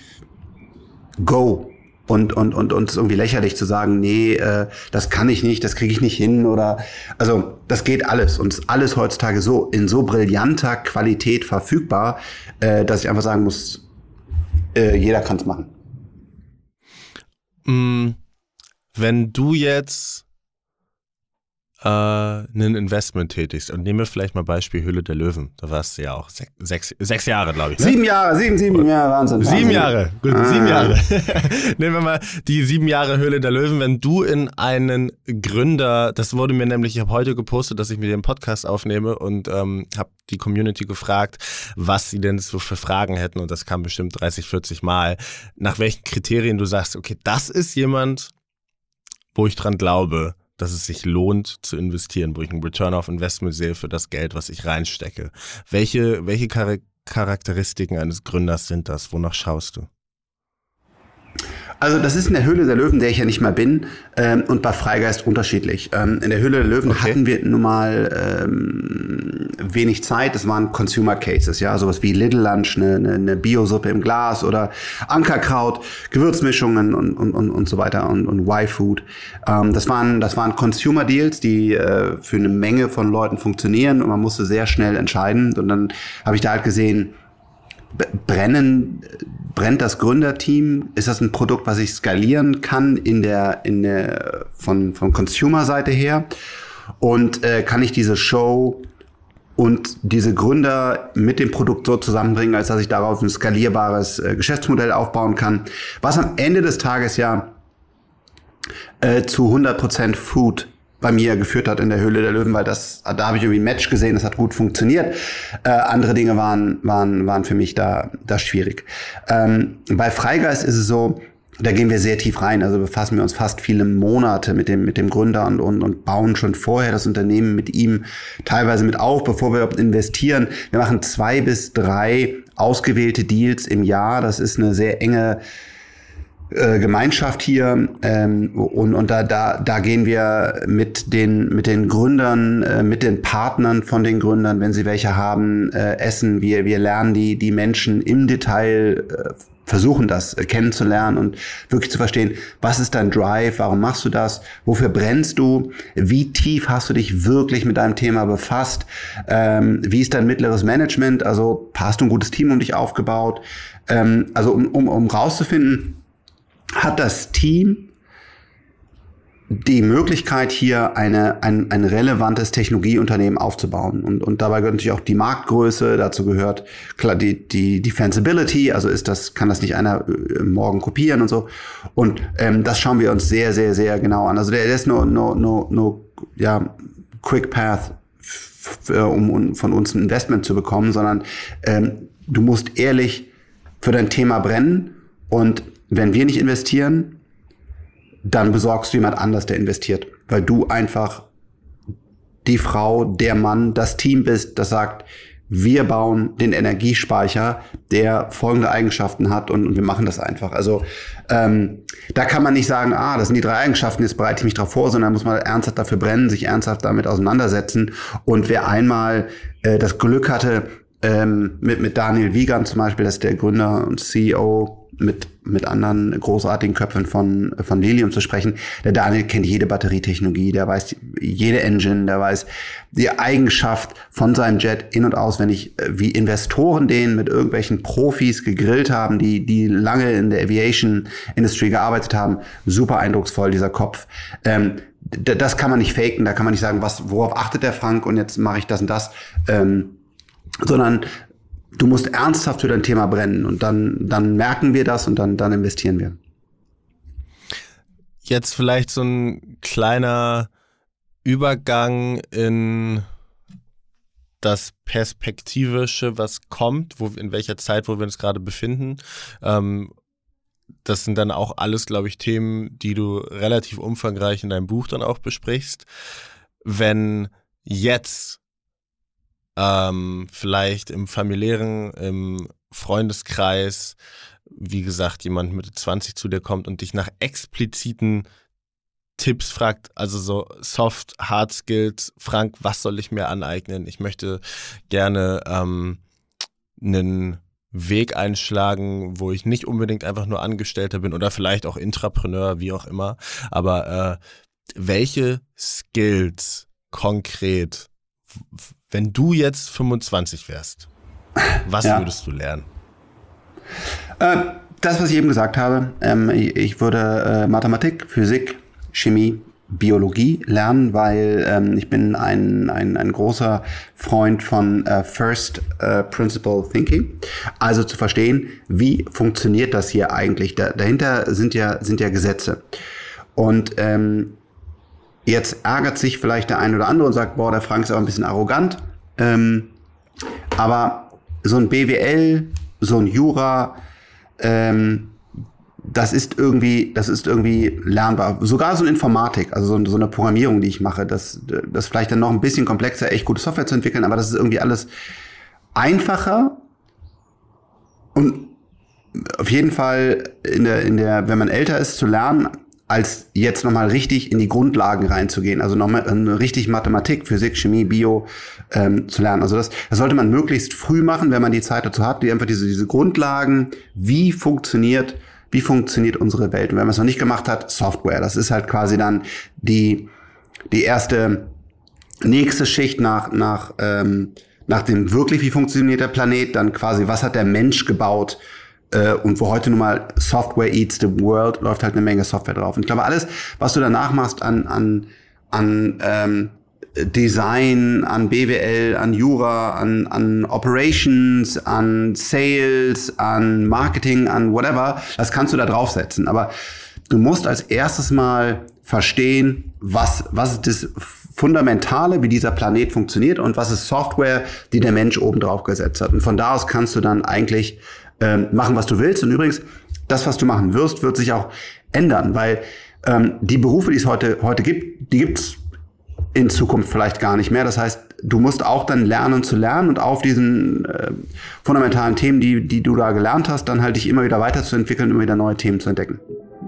go. Und es ist irgendwie lächerlich zu sagen, nee, das kann ich nicht, das kriege ich nicht hin oder, also das geht alles und ist alles heutzutage so in so brillanter Qualität verfügbar, dass ich einfach sagen muss, jeder kann es machen. Wenn du jetzt ein Investment tätigst, und nehmen wir vielleicht mal Beispiel Höhle der Löwen, da warst du ja auch 6 Jahre, glaube ich. Ne? 7 Jahre, sieben Jahre, Wahnsinn. 7 Jahre, gut, 7 Jahre. Nehmen wir mal die 7 Jahre Höhle der Löwen, wenn du in einen Gründer, das wurde mir nämlich, ich habe heute gepostet, dass ich mir den Podcast aufnehme und habe die Community gefragt, was sie denn so für Fragen hätten, und das kam bestimmt 30, 40 Mal, nach welchen Kriterien du sagst, okay, das ist jemand, wo ich dran glaube, dass es sich lohnt zu investieren, wo ich einen Return of Investment sehe für das Geld, was ich reinstecke. Welche Charakteristiken eines Gründers sind das? Wonach schaust du? Also das ist in der Höhle der Löwen, der ich ja nicht mal bin, und bei Freigeist unterschiedlich. In der Höhle der Löwen hatten wir nun mal wenig Zeit. Das waren Consumer Cases, ja, sowas wie Little Lunch, eine Biosuppe im Glas oder Ankerkraut, Gewürzmischungen und so weiter und Y-Food. Das waren Consumer Deals, die für eine Menge von Leuten funktionieren, und man musste sehr schnell entscheiden. Und dann habe ich da halt gesehen, brennt das Gründerteam? Ist das ein Produkt, was ich skalieren kann von Consumer-Seite her? Und kann ich diese Show und diese Gründer mit dem Produkt so zusammenbringen, als dass ich darauf ein skalierbares Geschäftsmodell aufbauen kann, was am Ende des Tages ja zu 100% Food bei mir geführt hat in der Höhle der Löwen, weil da habe ich irgendwie ein Match gesehen, das hat gut funktioniert. Andere Dinge waren für mich da schwierig. Bei Freigeist ist es so, da gehen wir sehr tief rein, also befassen wir uns fast viele Monate mit dem Gründer und bauen schon vorher das Unternehmen mit ihm teilweise mit auf, bevor wir überhaupt investieren. Wir machen 2 bis 3 ausgewählte Deals im Jahr. Das ist eine sehr enge Gemeinschaft hier, und da gehen wir mit den Gründern, mit den Partnern von den Gründern, wenn sie welche haben, essen. Wir lernen die Menschen im Detail, versuchen das kennenzulernen und wirklich zu verstehen, was ist dein Drive, warum machst du das, wofür brennst du, wie tief hast du dich wirklich mit deinem Thema befasst, wie ist dein mittleres Management, also hast du ein gutes Team um dich aufgebaut, also um rauszufinden, hat das Team die Möglichkeit, hier ein relevantes Technologieunternehmen aufzubauen. Und dabei gehört natürlich auch die Marktgröße, dazu gehört klar die Defensibility, also kann das nicht einer morgen kopieren und so. Und das schauen wir uns sehr, sehr, sehr genau an. Also der ist no Quick Path, um von uns ein Investment zu bekommen, sondern du musst ehrlich für dein Thema brennen, und wenn wir nicht investieren, dann besorgst du jemand anders, der investiert. Weil du einfach die Frau, der Mann, das Team bist, das sagt, wir bauen den Energiespeicher, der folgende Eigenschaften hat, und wir machen das einfach. Also da kann man nicht sagen, das sind die 3 Eigenschaften, jetzt bereite ich mich drauf vor, sondern muss man ernsthaft dafür brennen, sich ernsthaft damit auseinandersetzen. Und wer einmal das Glück hatte, mit Daniel Wiegand zum Beispiel, das ist der Gründer und CEO, mit anderen großartigen Köpfen von Lilium zu sprechen. Der Daniel kennt jede Batterietechnologie, der weiß jede Engine, der weiß die Eigenschaft von seinem Jet in- und auswendig, wie Investoren den mit irgendwelchen Profis gegrillt haben, die lange in der Aviation Industry gearbeitet haben. Super eindrucksvoll, dieser Kopf. Das kann man nicht faken, da kann man nicht sagen, worauf achtet der Frank und jetzt mache ich das und das, sondern du musst ernsthaft für dein Thema brennen, und dann merken wir das, und dann investieren wir. Jetzt vielleicht so ein kleiner Übergang in das Perspektivische, was kommt, in welcher Zeit, wo wir uns gerade befinden. Das sind dann auch alles, glaube ich, Themen, die du relativ umfangreich in deinem Buch dann auch besprichst. Wenn jetzt vielleicht im familiären, im Freundeskreis, wie gesagt, jemand Mitte 20 zu dir kommt und dich nach expliziten Tipps fragt, also so Soft, Hard Skills, Frank, was soll ich mir aneignen? Ich möchte gerne einen Weg einschlagen, wo ich nicht unbedingt einfach nur Angestellter bin oder vielleicht auch Intrapreneur, wie auch immer, aber welche Skills konkret, wenn du jetzt 25 wärst, was würdest du lernen? Das, was ich eben gesagt habe, ich würde Mathematik, Physik, Chemie Biologie lernen, weil ich bin ein großer Freund von First Principle Thinking. Also zu verstehen, wie funktioniert das hier eigentlich? Dahinter sind ja Gesetze. Und jetzt ärgert sich vielleicht der eine oder andere und sagt, boah, der Frank ist aber ein bisschen arrogant. Aber so ein BWL, so ein Jura, das ist irgendwie lernbar. Sogar so eine Informatik, also so eine Programmierung, die ich mache, das vielleicht dann noch ein bisschen komplexer, echt gute Software zu entwickeln, aber das ist irgendwie alles einfacher und auf jeden Fall wenn man älter ist, zu lernen, als jetzt nochmal richtig in die Grundlagen reinzugehen, also nochmal richtig Mathematik, Physik, Chemie, Bio zu lernen. Also das sollte man möglichst früh machen, wenn man die Zeit dazu hat, einfach diese Grundlagen, wie funktioniert unsere Welt. Und wenn man es noch nicht gemacht hat, Software. Das ist halt quasi dann die erste nächste Schicht nach dem wirklich, wie funktioniert der Planet, dann quasi, was hat der Mensch gebaut, und wo heute nun mal Software eats the world, läuft halt eine Menge Software drauf. Und ich glaube, alles, was du danach machst an Design, an BWL, an Jura, an Operations, an Sales, an Marketing, an whatever, das kannst du da draufsetzen. Aber du musst als erstes mal verstehen, was ist das Fundamentale, wie dieser Planet funktioniert und was ist Software, die der Mensch oben drauf gesetzt hat. Und von da aus kannst du dann eigentlich machen, was du willst. Und übrigens, das, was du machen wirst, wird sich auch ändern, weil die Berufe, die es heute gibt, die gibt's in Zukunft vielleicht gar nicht mehr. Das heißt, du musst auch dann lernen zu lernen und auf diesen fundamentalen Themen, die du da gelernt hast, dann halt dich immer wieder weiterzuentwickeln, immer wieder neue Themen zu entdecken.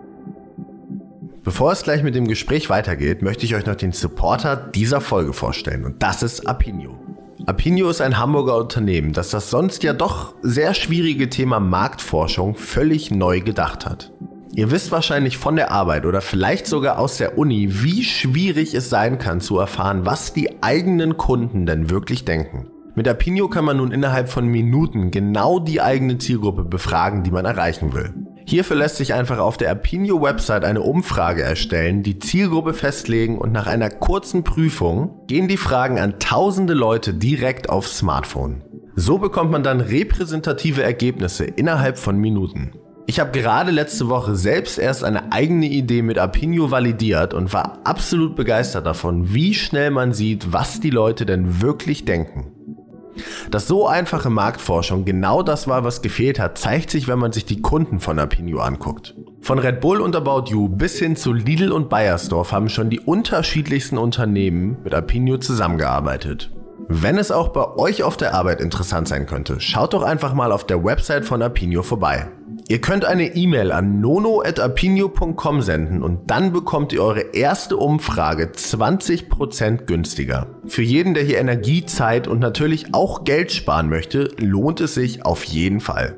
Bevor es gleich mit dem Gespräch weitergeht, möchte ich euch noch den Supporter dieser Folge vorstellen und das ist Apinio. Apinio ist ein Hamburger Unternehmen, das sonst ja doch sehr schwierige Thema Marktforschung völlig neu gedacht hat. Ihr wisst wahrscheinlich von der Arbeit oder vielleicht sogar aus der Uni, wie schwierig es sein kann zu erfahren, was die eigenen Kunden denn wirklich denken. Mit Apinio kann man nun innerhalb von Minuten genau die eigene Zielgruppe befragen, die man erreichen will. Hierfür lässt sich einfach auf der Apinio-Website eine Umfrage erstellen, die Zielgruppe festlegen und nach einer kurzen Prüfung gehen die Fragen an tausende Leute direkt aufs Smartphone. So bekommt man dann repräsentative Ergebnisse innerhalb von Minuten. Ich habe gerade letzte Woche selbst erst eine eigene Idee mit Apinio validiert und war absolut begeistert davon, wie schnell man sieht, was die Leute denn wirklich denken. Dass so einfache Marktforschung genau das war, was gefehlt hat, zeigt sich, wenn man sich die Kunden von Apinio anguckt. Von Red Bull und About You bis hin zu Lidl und Beiersdorf haben schon die unterschiedlichsten Unternehmen mit Apinio zusammengearbeitet. Wenn es auch bei euch auf der Arbeit interessant sein könnte, schaut doch einfach mal auf der Website von Apinio vorbei. Ihr könnt eine E-Mail an nono@apinio.com senden und dann bekommt ihr eure erste Umfrage 20% günstiger. Für jeden, der hier Energie, Zeit und natürlich auch Geld sparen möchte, lohnt es sich auf jeden Fall.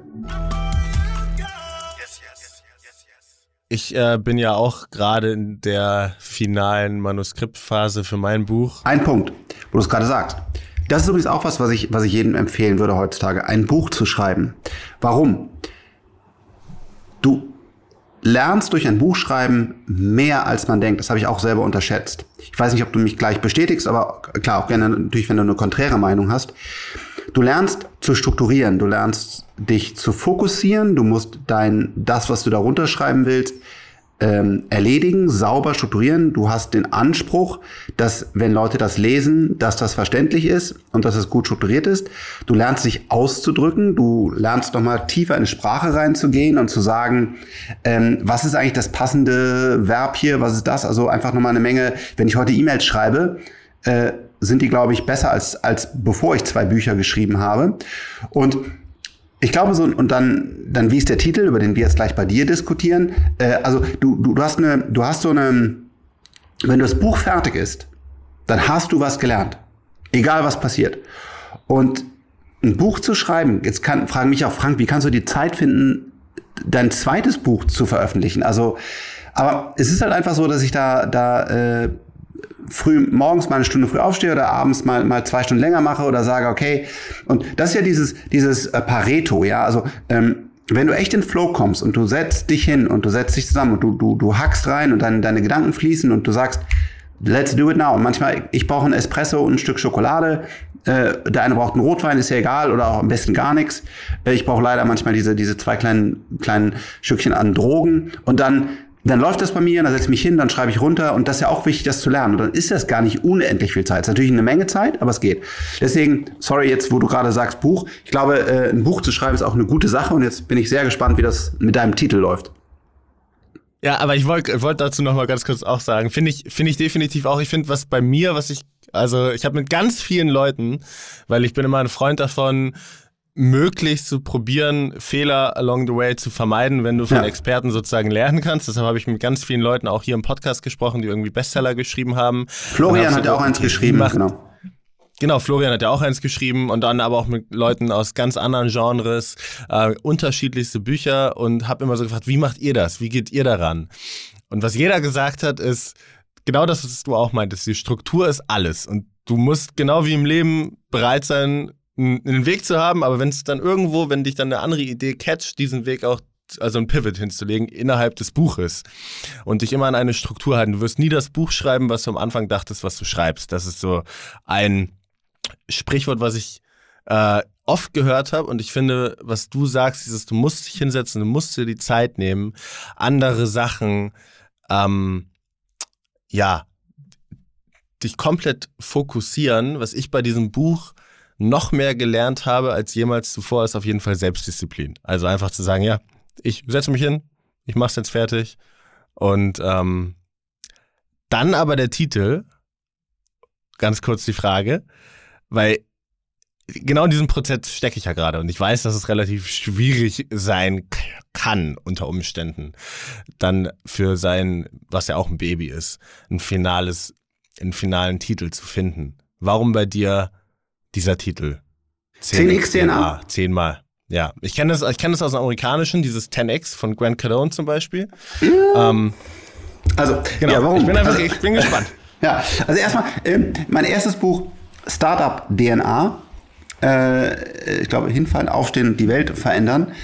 Ich bin ja auch gerade in der finalen Manuskriptphase für mein Buch. Ein Punkt, wo du es gerade sagst. Das ist übrigens auch was ich jedem empfehlen würde heutzutage, ein Buch zu schreiben. Warum? Du lernst durch ein Buchschreiben mehr, als man denkt. Das habe ich auch selber unterschätzt. Ich weiß nicht, ob du mich gleich bestätigst, aber klar, auch gerne natürlich, wenn du eine konträre Meinung hast. Du lernst zu strukturieren, du lernst dich zu fokussieren, du musst das, was du da runterschreiben willst, erledigen, sauber strukturieren. Du hast den Anspruch, dass, wenn Leute das lesen, dass das verständlich ist und dass es gut strukturiert ist. Du lernst dich auszudrücken, du lernst nochmal tiefer in eine Sprache reinzugehen und zu sagen, was ist eigentlich das passende Verb hier, was ist das? Also einfach nochmal eine Menge, wenn ich heute E-Mails schreibe, sind die, glaube ich, besser als bevor ich 2 Bücher geschrieben habe. Und ich glaube so, und dann wie ist der Titel, über den wir jetzt gleich bei dir diskutieren? Also du hast so eine, wenn das Buch fertig ist, dann hast du was gelernt. Egal was passiert. Und ein Buch zu schreiben, jetzt fragen mich auch Frank, wie kannst du die Zeit finden, dein zweites Buch zu veröffentlichen? Also, aber es ist halt einfach so, dass ich da morgens mal eine Stunde früh aufstehe oder abends mal 2 Stunden länger mache oder sage, okay, und das ist ja dieses Pareto, ja, also wenn du echt in Flow kommst und du setzt dich hin und du setzt dich zusammen und du hackst rein und dann deine Gedanken fließen und du sagst, let's do it now. Und manchmal, ich brauche einen Espresso und ein Stück Schokolade. Der eine braucht einen Rotwein, ist ja egal, oder auch am besten gar nichts. Ich brauche leider manchmal diese zwei kleinen Stückchen an Drogen. Und dann läuft das bei mir, dann setze ich mich hin, dann schreibe ich runter. Und das ist ja auch wichtig, das zu lernen. Und dann ist das gar nicht unendlich viel Zeit. Es ist natürlich eine Menge Zeit, aber es geht. Deswegen, sorry jetzt, wo du gerade sagst Buch. Ich glaube, ein Buch zu schreiben ist auch eine gute Sache. Und jetzt bin ich sehr gespannt, wie das mit deinem Titel läuft. Ja, aber ich wollte dazu noch mal ganz kurz auch sagen, finde ich definitiv auch, ich finde, was bei mir, ich habe mit ganz vielen Leuten, weil ich bin immer ein Freund davon, möglichst zu probieren, Fehler along the way zu vermeiden, wenn du von Experten sozusagen lernen kannst. Deshalb habe ich mit ganz vielen Leuten auch hier im Podcast gesprochen, die irgendwie Bestseller geschrieben haben. Florian hat ja auch eins geschrieben, genau. Genau, Florian hat ja auch eins geschrieben und dann aber auch mit Leuten aus ganz anderen Genres, unterschiedlichste Bücher und habe immer so gefragt, wie macht ihr das? Wie geht ihr daran? Und was jeder gesagt hat, ist genau das, was du auch meintest. Die Struktur ist alles und du musst genau wie im Leben bereit sein, einen Weg zu haben, aber wenn dich dann eine andere Idee catcht, diesen Weg auch, also ein Pivot hinzulegen innerhalb des Buches und dich immer an eine Struktur halten. Du wirst nie das Buch schreiben, was du am Anfang dachtest, was du schreibst. Das ist so ein Sprichwort, was ich oft gehört habe und ich finde, was du sagst, du musst dich hinsetzen, du musst dir die Zeit nehmen, andere Sachen, dich komplett fokussieren. Was ich bei diesem Buch noch mehr gelernt habe als jemals zuvor, ist auf jeden Fall Selbstdisziplin. Also einfach zu sagen, ja, ich setze mich hin, ich mach's jetzt fertig und dann aber der Titel, ganz kurz die Frage, weil genau in diesem Prozess stecke ich ja gerade und ich weiß, dass es relativ schwierig sein kann unter Umständen, dann für sein, was ja auch ein Baby ist, einen finalen Titel zu finden. Warum bei dir dieser Titel? 10x DNA. 10-mal. Ja, ich kenne das aus dem Amerikanischen, dieses 10x von Grant Cardone zum Beispiel. Also, genau. Ja, warum? Ich bin gespannt. Ja, also erstmal, mein erstes Buch, Startup DNA, ich glaube, hinfallen, aufstehen und die Welt verändern,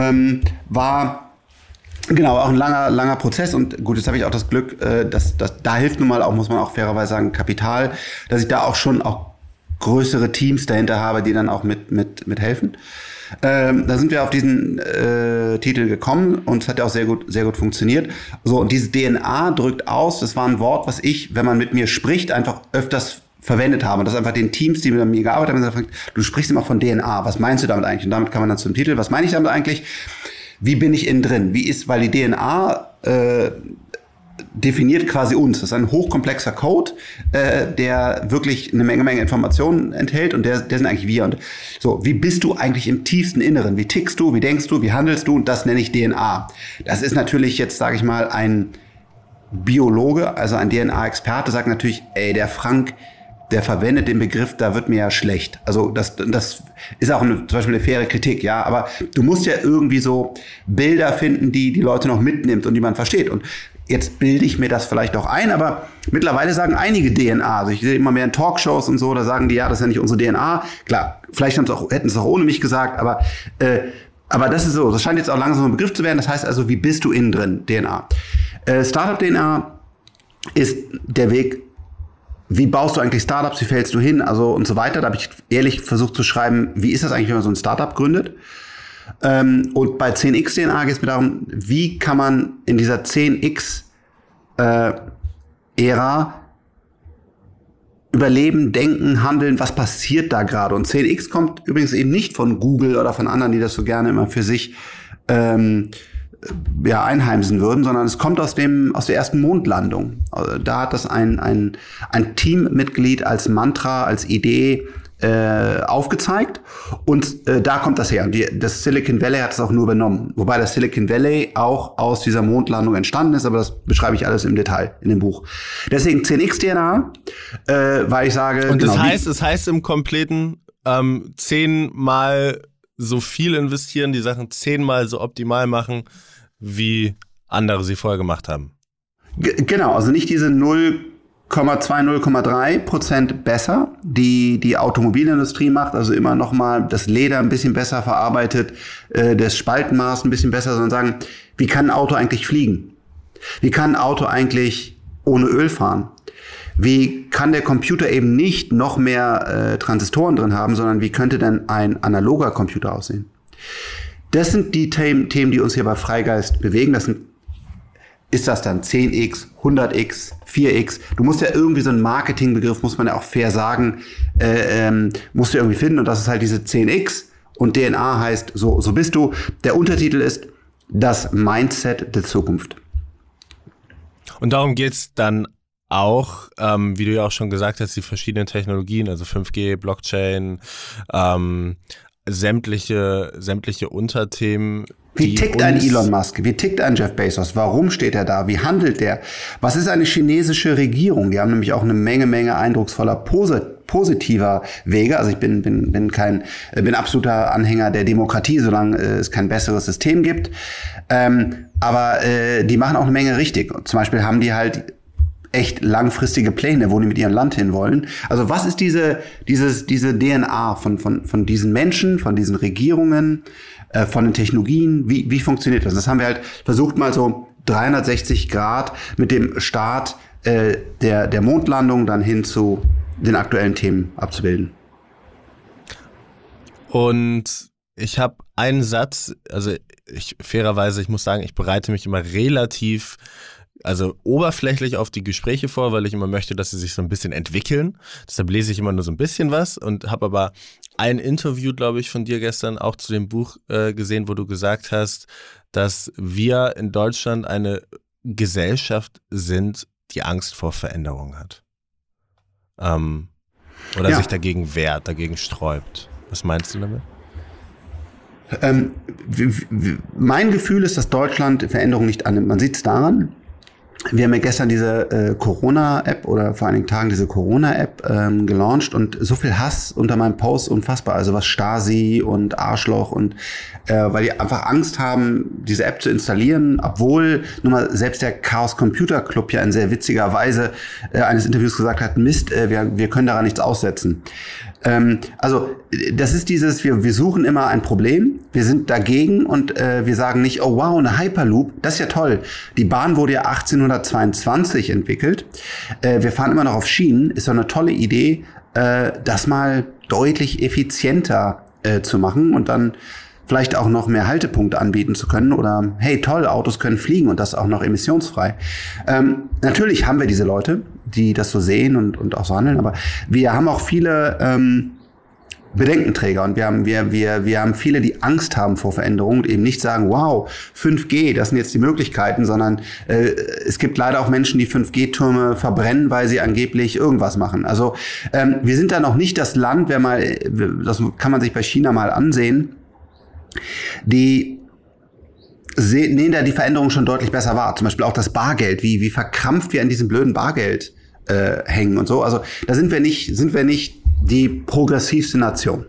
war genau auch ein langer Prozess. Und gut, jetzt habe ich auch das Glück, dass da hilft nun mal auch, muss man auch fairerweise sagen, Kapital, dass ich da auch schon auch größere Teams dahinter habe, die dann auch mit helfen. Da sind wir auf diesen Titel gekommen und es hat ja auch sehr gut funktioniert. So, und dieses DNA drückt aus, das war ein Wort, was ich, wenn man mit mir spricht, einfach öfters verwendet habe. Und das einfach den Teams, die mit mir gearbeitet haben, gesagt, du sprichst immer von DNA. Was meinst du damit eigentlich? Und damit kann man dann zum Titel. Was meine ich damit eigentlich? Wie bin ich innen drin? Weil die DNA definiert quasi uns. Das ist ein hochkomplexer Code, der wirklich eine Menge Informationen enthält und der sind eigentlich wir. Und so, wie bist du eigentlich im tiefsten Inneren? Wie tickst du? Wie denkst du? Wie handelst du? Und das nenne ich DNA. Das ist natürlich jetzt, sage ich mal, ein Biologe, also ein DNA-Experte, sagt natürlich, ey, der Frank, der verwendet den Begriff, da wird mir ja schlecht. Also das ist auch zum Beispiel eine faire Kritik, ja. Aber du musst ja irgendwie so Bilder finden, die Leute noch mitnimmt und die man versteht. Und jetzt bilde ich mir das vielleicht auch ein, aber mittlerweile sagen einige DNA. Also ich sehe immer mehr in Talkshows und so, da sagen die, ja, das ist ja nicht unsere DNA. Klar, vielleicht hätten sie es auch ohne mich gesagt, aber das ist so. Das scheint jetzt auch langsam ein Begriff zu werden. Das heißt also, wie bist du innen drin? DNA. Startup DNA ist der Weg. Wie baust du eigentlich Startups, wie fällst du hin, also und so weiter. Da habe ich ehrlich versucht zu schreiben, wie ist das eigentlich, wenn man so ein Startup gründet. Und bei 10x DNA geht es mir darum, wie kann man in dieser 10x Ära überleben, denken, handeln, was passiert da gerade. Und 10x kommt übrigens eben nicht von Google oder von anderen, die das so gerne immer für sich einheimsen würden, sondern es kommt aus der ersten Mondlandung. Also da hat das ein Teammitglied als Mantra, als Idee aufgezeigt und da kommt das her. Und das Silicon Valley hat es auch nur übernommen. Wobei das Silicon Valley auch aus dieser Mondlandung entstanden ist, aber das beschreibe ich alles im Detail in dem Buch. Deswegen 10x DNA, weil ich sage... Und genau, das heißt im Kompletten 10-mal so viel investieren, die Sachen 10-mal so optimal machen, wie andere sie vorher gemacht haben. Genau, also nicht diese 0,1 0,3% besser, die Automobilindustrie macht, also immer noch mal das Leder ein bisschen besser verarbeitet, das Spaltenmaß ein bisschen besser, sondern sagen, wie kann ein Auto eigentlich fliegen? Wie kann ein Auto eigentlich ohne Öl fahren? Wie kann der Computer eben nicht noch mehr Transistoren drin haben, sondern wie könnte denn ein analoger Computer aussehen? Das sind die Themen, die uns hier bei Freigeist bewegen. Ist das dann 10x, 100x, 4x? Du musst ja irgendwie so einen Marketingbegriff, muss man ja auch fair sagen, musst du irgendwie finden. Und das ist halt diese 10x und DNA heißt, so bist du. Der Untertitel ist das Mindset der Zukunft. Und darum geht's dann auch, wie du ja auch schon gesagt hast, die verschiedenen Technologien, also 5G, Blockchain, sämtliche Unterthemen. Wie tickt ein Elon Musk? Wie tickt ein Jeff Bezos? Warum steht er da? Wie handelt der? Was ist eine chinesische Regierung? Die haben nämlich auch eine Menge eindrucksvoller positiver Wege. Also ich bin absoluter Anhänger der Demokratie, solange es kein besseres System gibt. Aber die machen auch eine Menge richtig. Zum Beispiel haben die halt echt langfristige Pläne, wo die mit ihrem Land hin wollen. Also was ist diese DNA von diesen Menschen, von diesen Regierungen, von den Technologien? Wie funktioniert das? Das haben wir halt versucht, mal so 360 Grad mit dem Start der Mondlandung dann hin zu den aktuellen Themen abzubilden. Und ich habe einen Satz, also ich muss sagen, ich bereite mich immer relativ oberflächlich auf die Gespräche vor, weil ich immer möchte, dass sie sich so ein bisschen entwickeln. Deshalb lese ich immer nur so ein bisschen was und habe aber ein Interview, glaube ich, von dir gestern auch zu dem Buch gesehen, wo du gesagt hast, dass wir in Deutschland eine Gesellschaft sind, die Angst vor Veränderung hat. Oder sich dagegen wehrt, dagegen sträubt. Was meinst du damit? Mein Gefühl ist, dass Deutschland Veränderung nicht annimmt. Man sieht es daran, wir haben ja gestern diese Corona-App oder vor einigen Tagen diese Corona-App gelauncht und so viel Hass unter meinem Post, unfassbar. Also was Stasi und Arschloch und weil die einfach Angst haben, diese App zu installieren, obwohl nun mal selbst der Chaos Computer Club ja in sehr witziger Weise eines Interviews gesagt hat, Mist, wir können daran nichts aussetzen. Also das ist wir suchen immer ein Problem, wir sind dagegen und wir sagen nicht, oh wow, eine Hyperloop, das ist ja toll. Die Bahn wurde ja 1822 entwickelt. Wir fahren immer noch auf Schienen, ist doch eine tolle Idee, das mal deutlich effizienter zu machen und dann vielleicht auch noch mehr Haltepunkte anbieten zu können oder hey toll, Autos können fliegen und das auch noch emissionsfrei. Natürlich haben wir diese Leute, die das so sehen und auch so handeln, aber wir haben auch viele Bedenkenträger und wir haben viele, die Angst haben vor Veränderungen und eben nicht sagen, wow, 5G, das sind jetzt die Möglichkeiten, sondern es gibt leider auch Menschen, die 5G-Türme verbrennen, weil sie angeblich irgendwas machen. Also wir sind da noch nicht das Land, das kann man sich bei China mal ansehen, die nehmen da die Veränderung schon deutlich besser wahr. Zum Beispiel auch das Bargeld, wie verkrampft wir an diesem blöden Bargeld hängen und so. Also da sind wir nicht die progressivste Nation.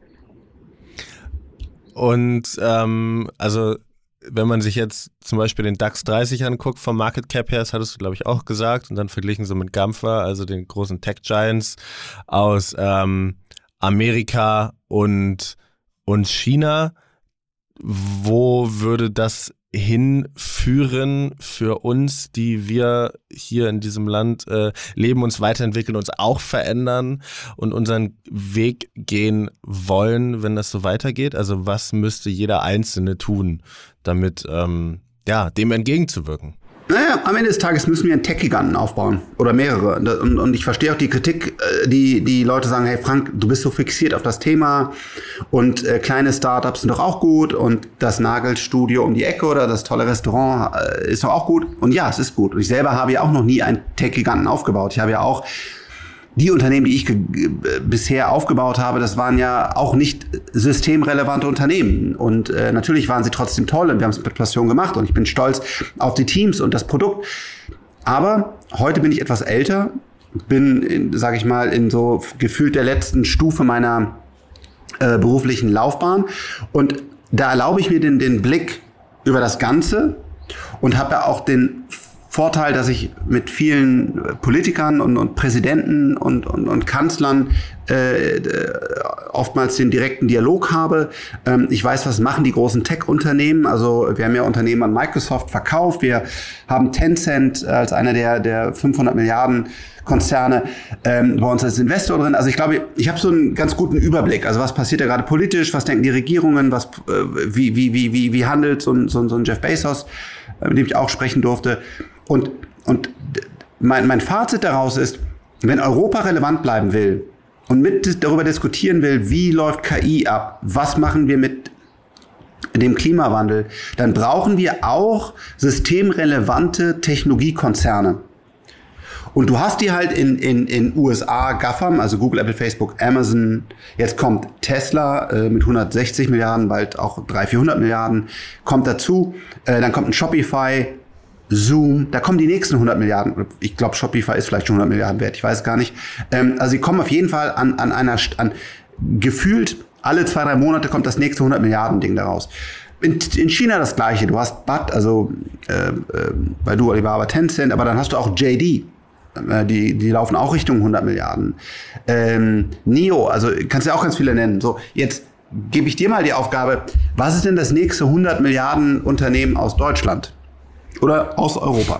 Und wenn man sich jetzt zum Beispiel den DAX 30 anguckt, vom Market Cap her, das hattest du, glaube ich, auch gesagt, und dann verglichen so mit GAMFA, also den großen Tech-Giants aus Amerika und China, wo würde das hinführen für uns, die wir hier in diesem Land leben, uns weiterentwickeln, uns auch verändern und unseren Weg gehen wollen, wenn das so weitergeht? Also was müsste jeder Einzelne tun, damit dem entgegenzuwirken? Naja, am Ende des Tages müssen wir einen Tech-Giganten aufbauen oder mehrere. Und ich verstehe auch die Kritik, die Leute sagen, hey Frank, du bist so fixiert auf das Thema und kleine Startups sind doch auch gut und das Nagelstudio um die Ecke oder das tolle Restaurant ist doch auch gut. Und ja, es ist gut. Und ich selber habe ja auch noch nie einen Tech-Giganten aufgebaut. Ich habe ja auch die Unternehmen, die ich bisher aufgebaut habe, das waren ja auch nicht systemrelevante Unternehmen. Und natürlich waren sie trotzdem toll und wir haben es mit Passion gemacht und ich bin stolz auf die Teams und das Produkt. Aber heute bin ich etwas älter, bin, sage ich mal, in so gefühlt der letzten Stufe meiner beruflichen Laufbahn. Und da erlaube ich mir den Blick über das Ganze und habe ja auch den Vorteil, dass ich mit vielen Politikern und Präsidenten und Kanzlern oftmals den direkten Dialog habe. Ich weiß, was machen die großen Tech-Unternehmen. Also wir haben ja Unternehmen an Microsoft verkauft. Wir haben Tencent als einer der 500 Milliarden Konzerne bei uns als Investor drin. Also ich glaube, ich habe so einen ganz guten Überblick. Also was passiert da gerade politisch? Was denken die Regierungen? Wie handelt so ein Jeff Bezos, mit dem ich auch sprechen durfte? Und mein Fazit daraus ist, wenn Europa relevant bleiben will und darüber diskutieren will, wie läuft KI ab, was machen wir mit dem Klimawandel, dann brauchen wir auch systemrelevante Technologiekonzerne. Und du hast die halt in USA GAFAM, also Google, Apple, Facebook, Amazon. Jetzt kommt Tesla mit 160 Milliarden, bald auch 300-400 Milliarden, kommt dazu. Dann kommt ein Shopify, Zoom, da kommen die nächsten 100 Milliarden. Ich glaube, Shopify ist vielleicht schon 100 Milliarden wert, ich weiß es gar nicht. Also sie kommen auf jeden Fall an gefühlt alle 2-3 Monate kommt das nächste 100 Milliarden Ding daraus. In China das Gleiche. Du hast BAT, also Baidu, Alibaba, Tencent, aber dann hast du auch JD. Die laufen auch Richtung 100 Milliarden. NIO, also kannst du ja auch ganz viele nennen. So, jetzt gebe ich dir mal die Aufgabe, was ist denn das nächste 100 Milliarden Unternehmen aus Deutschland? Oder aus Europa?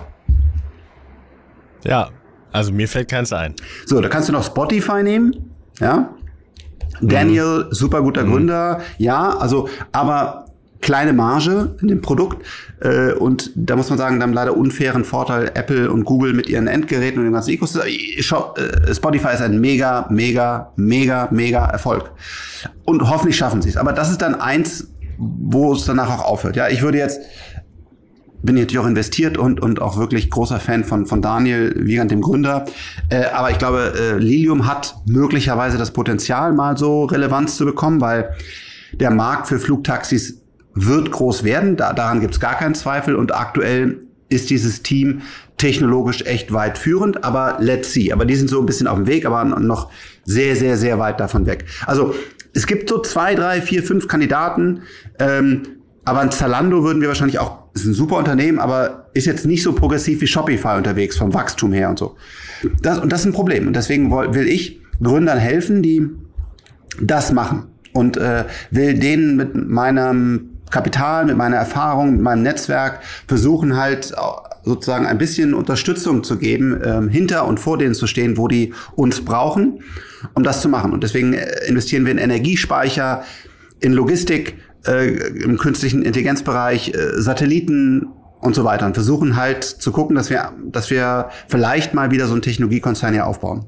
Ja, also mir fällt keins ein. So, da kannst du noch Spotify nehmen, ja. Daniel, super guter Gründer, ja, also, aber kleine Marge in dem Produkt und da muss man sagen, da haben leider unfairen Vorteil Apple und Google mit ihren Endgeräten und dem ganzen Ecosystem. Spotify ist ein mega Erfolg und hoffentlich schaffen sie es. Aber das ist dann eins, wo es danach auch aufhört. Ja, bin natürlich auch investiert und auch wirklich großer Fan von Daniel Wiegand, dem Gründer. Aber ich glaube, Lilium hat möglicherweise das Potenzial, mal so Relevanz zu bekommen, weil der Markt für Flugtaxis wird groß werden. Daran gibt's gar keinen Zweifel. Und aktuell ist dieses Team technologisch echt weit führend. Aber let's see. Aber die sind so ein bisschen auf dem Weg, aber noch sehr weit davon weg. Also es gibt so 2, 3, 4, 5 Kandidaten. Aber ein Zalando würden wir wahrscheinlich auch, ist ein super Unternehmen, aber ist jetzt nicht so progressiv wie Shopify unterwegs, vom Wachstum her und so. Das ist ein Problem. Und deswegen will ich Gründern helfen, die das machen. Und will denen mit meinem Kapital, mit meiner Erfahrung, mit meinem Netzwerk versuchen halt sozusagen ein bisschen Unterstützung zu geben, hinter und vor denen zu stehen, wo die uns brauchen, um das zu machen. Und deswegen investieren wir in Energiespeicher, in Logistik, im künstlichen Intelligenzbereich, Satelliten und so weiter. Und versuchen halt zu gucken, dass wir vielleicht mal wieder so einen Technologiekonzern hier aufbauen.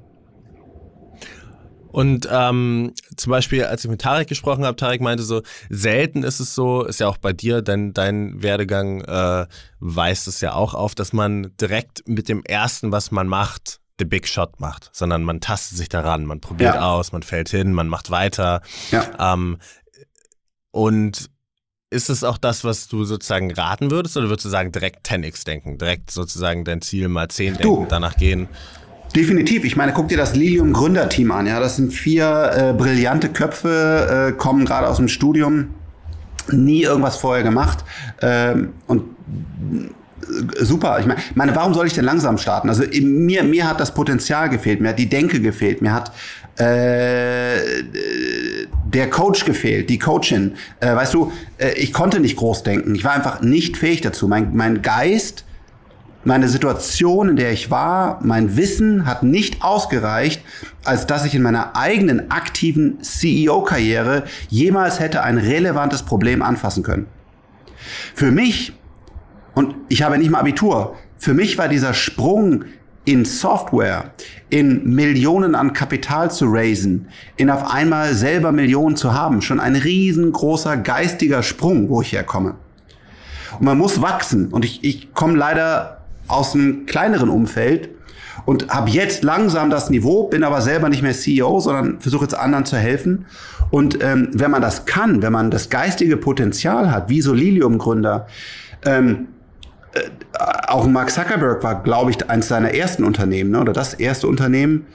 Und zum Beispiel, als ich mit Tarek gesprochen habe, Tarek meinte so, selten ist es so, ist ja auch bei dir, dein Werdegang weist es ja auch auf, dass man direkt mit dem Ersten, was man macht, the big shot macht, sondern man tastet sich daran, man probiert aus, man fällt hin, man macht weiter. Ja. Und ist es auch das, was du sozusagen raten würdest, oder würdest du sagen, direkt 10x denken, direkt sozusagen dein Ziel mal 10 denken, danach gehen? Definitiv. Ich meine, guck dir das Lilium Gründerteam an. Ja, das sind 4 brillante Köpfe, kommen gerade aus dem Studium, nie irgendwas vorher gemacht und super. Ich meine, warum soll ich denn langsam starten? Also mir hat das Potenzial gefehlt, mir hat die Denke gefehlt, mir hat der Coach gefehlt, die Coachin. Weißt du, ich konnte nicht groß denken. Ich war einfach nicht fähig dazu. Mein Geist, meine Situation, in der ich war, mein Wissen hat nicht ausgereicht, als dass ich in meiner eigenen aktiven CEO-Karriere jemals hätte ein relevantes Problem anfassen können. Für mich, und ich habe nicht mal Abitur, für mich war dieser Sprung in Software, in Millionen an Kapital zu raisen, in auf einmal selber Millionen zu haben, schon ein riesengroßer geistiger Sprung, wo ich herkomme. Und man muss wachsen. Und ich komme leider aus einem kleineren Umfeld und habe jetzt langsam das Niveau, bin aber selber nicht mehr CEO, sondern versuche jetzt anderen zu helfen. Und wenn man das kann, wenn man das geistige Potenzial hat, wie so Lilium-Gründer, auch Mark Zuckerberg war, glaube ich, eines seiner ersten Unternehmen, ne, oder das erste Unternehmen.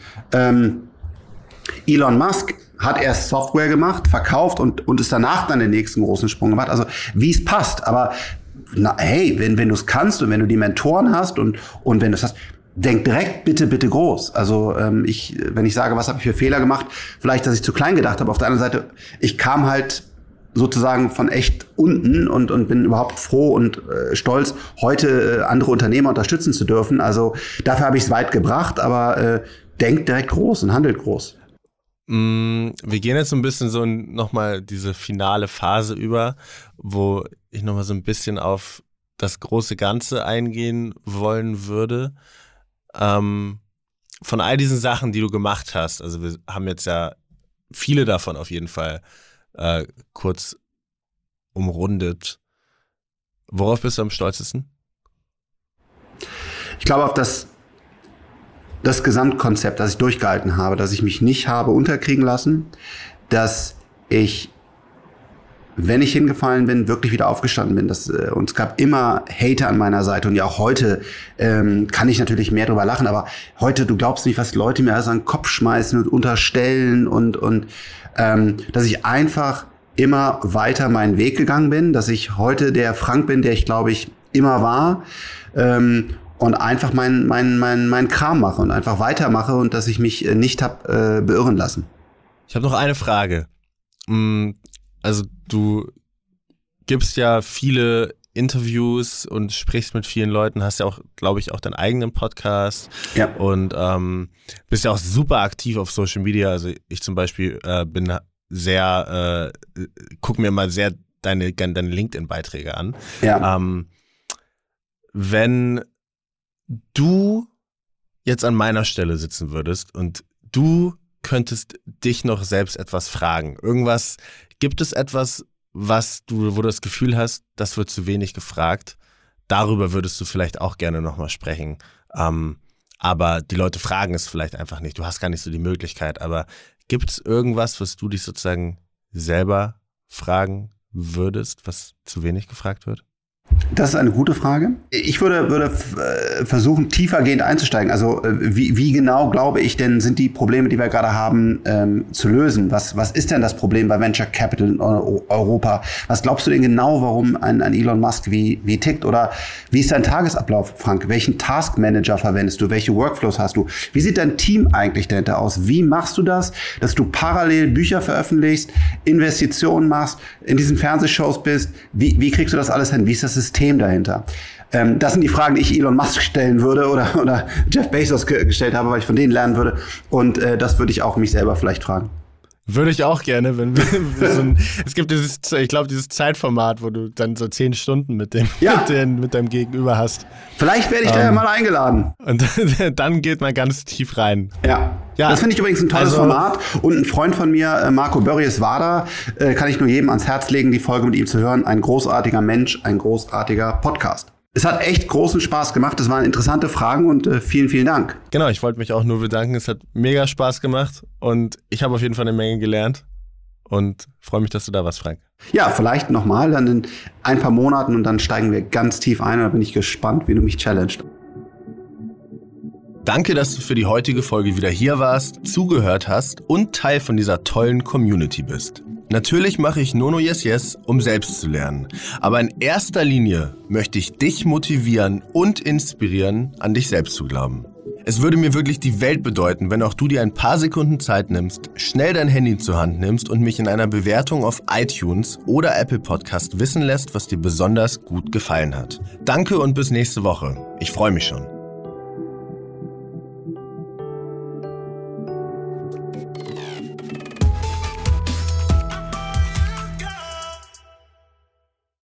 Elon Musk hat erst Software gemacht, verkauft und ist danach dann den nächsten großen Sprung gemacht. Also wie es passt. Aber hey, wenn du es kannst und wenn du die Mentoren hast und wenn du es hast, denk direkt bitte groß. Also wenn ich sage, was habe ich für Fehler gemacht, vielleicht, dass ich zu klein gedacht habe. Auf der anderen Seite, ich kam halt sozusagen von echt unten und bin überhaupt froh und stolz, heute andere Unternehmer unterstützen zu dürfen. Also dafür habe ich es weit gebracht, aber denkt direkt groß und handelt groß. Wir gehen jetzt so ein bisschen so nochmal diese finale Phase über, wo ich nochmal so ein bisschen auf das große Ganze eingehen wollen würde. Von all diesen Sachen, die du gemacht hast, also wir haben jetzt ja viele davon auf jeden Fall kurz umrundet. Worauf bist du am stolzesten? Ich glaube auf das Gesamtkonzept, das ich durchgehalten habe, dass ich mich nicht habe unterkriegen lassen, dass ich, wenn ich hingefallen bin, wirklich wieder aufgestanden bin. Und es gab immer Hater an meiner Seite. Und ja, auch heute kann ich natürlich mehr drüber lachen. Aber heute, du glaubst nicht, was Leute mir alles an den Kopf schmeißen und unterstellen. Und dass ich einfach immer weiter meinen Weg gegangen bin. Dass ich heute der Frank bin, der ich, glaube ich, immer war. Und einfach mein Kram mache und einfach weitermache. Und dass ich mich nicht hab beirren lassen. Ich habe noch eine Frage. Also du gibst ja viele Interviews und sprichst mit vielen Leuten, hast ja auch, glaube ich, auch deinen eigenen Podcast. Ja. Und bist ja auch super aktiv auf Social Media. Also ich zum Beispiel bin sehr, gucke mir mal sehr deine LinkedIn-Beiträge an. Ja. Wenn du jetzt an meiner Stelle sitzen würdest und du könntest dich noch selbst etwas fragen. Gibt es etwas, wo du das Gefühl hast, das wird zu wenig gefragt? Darüber würdest du vielleicht auch gerne nochmal sprechen. Aber die Leute fragen es vielleicht einfach nicht. Du hast gar nicht so die Möglichkeit. Aber gibt es irgendwas, was du dich sozusagen selber fragen würdest, was zu wenig gefragt wird? Das ist eine gute Frage. Ich würde versuchen, tiefergehend einzusteigen. Also wie genau, glaube ich, denn sind die Probleme, die wir gerade haben, zu lösen? Was ist denn das Problem bei Venture Capital in Europa? Was glaubst du denn genau, warum ein Elon Musk wie tickt? Oder wie ist dein Tagesablauf, Frank? Welchen Task Manager verwendest du? Welche Workflows hast du? Wie sieht dein Team eigentlich dahinter aus? Wie machst du das, dass du parallel Bücher veröffentlichst, Investitionen machst, in diesen Fernsehshows bist? Wie kriegst du das alles hin? Wie ist das System dahinter? Das sind die Fragen, die ich Elon Musk stellen würde oder Jeff Bezos gestellt habe, weil ich von denen lernen würde. Und das würde ich auch mich selber vielleicht fragen. Würde ich auch gerne, wenn wir es gibt dieses Zeitformat, wo du dann so 10 Stunden mit deinem Gegenüber hast. Vielleicht werde ich da ja mal eingeladen. Und dann geht man ganz tief rein. Ja. Das finde ich übrigens ein tolles Format. Und ein Freund von mir, Marco Börries-Wader, kann ich nur jedem ans Herz legen, die Folge mit ihm zu hören. Ein großartiger Mensch, ein großartiger Podcast. Es hat echt großen Spaß gemacht. Es waren interessante Fragen und vielen, vielen Dank. Genau, ich wollte mich auch nur bedanken. Es hat mega Spaß gemacht und ich habe auf jeden Fall eine Menge gelernt und freue mich, dass du da warst, Frank. Ja, vielleicht nochmal, dann in ein paar Monaten und dann steigen wir ganz tief ein und da bin ich gespannt, wie du mich challengest. Danke, dass du für die heutige Folge wieder hier warst, zugehört hast und Teil von dieser tollen Community bist. Natürlich mache ich Nono Yes Yes, um selbst zu lernen. Aber in erster Linie möchte ich dich motivieren und inspirieren, an dich selbst zu glauben. Es würde mir wirklich die Welt bedeuten, wenn auch du dir ein paar Sekunden Zeit nimmst, schnell dein Handy zur Hand nimmst und mich in einer Bewertung auf iTunes oder Apple Podcast wissen lässt, was dir besonders gut gefallen hat. Danke und bis nächste Woche. Ich freue mich schon.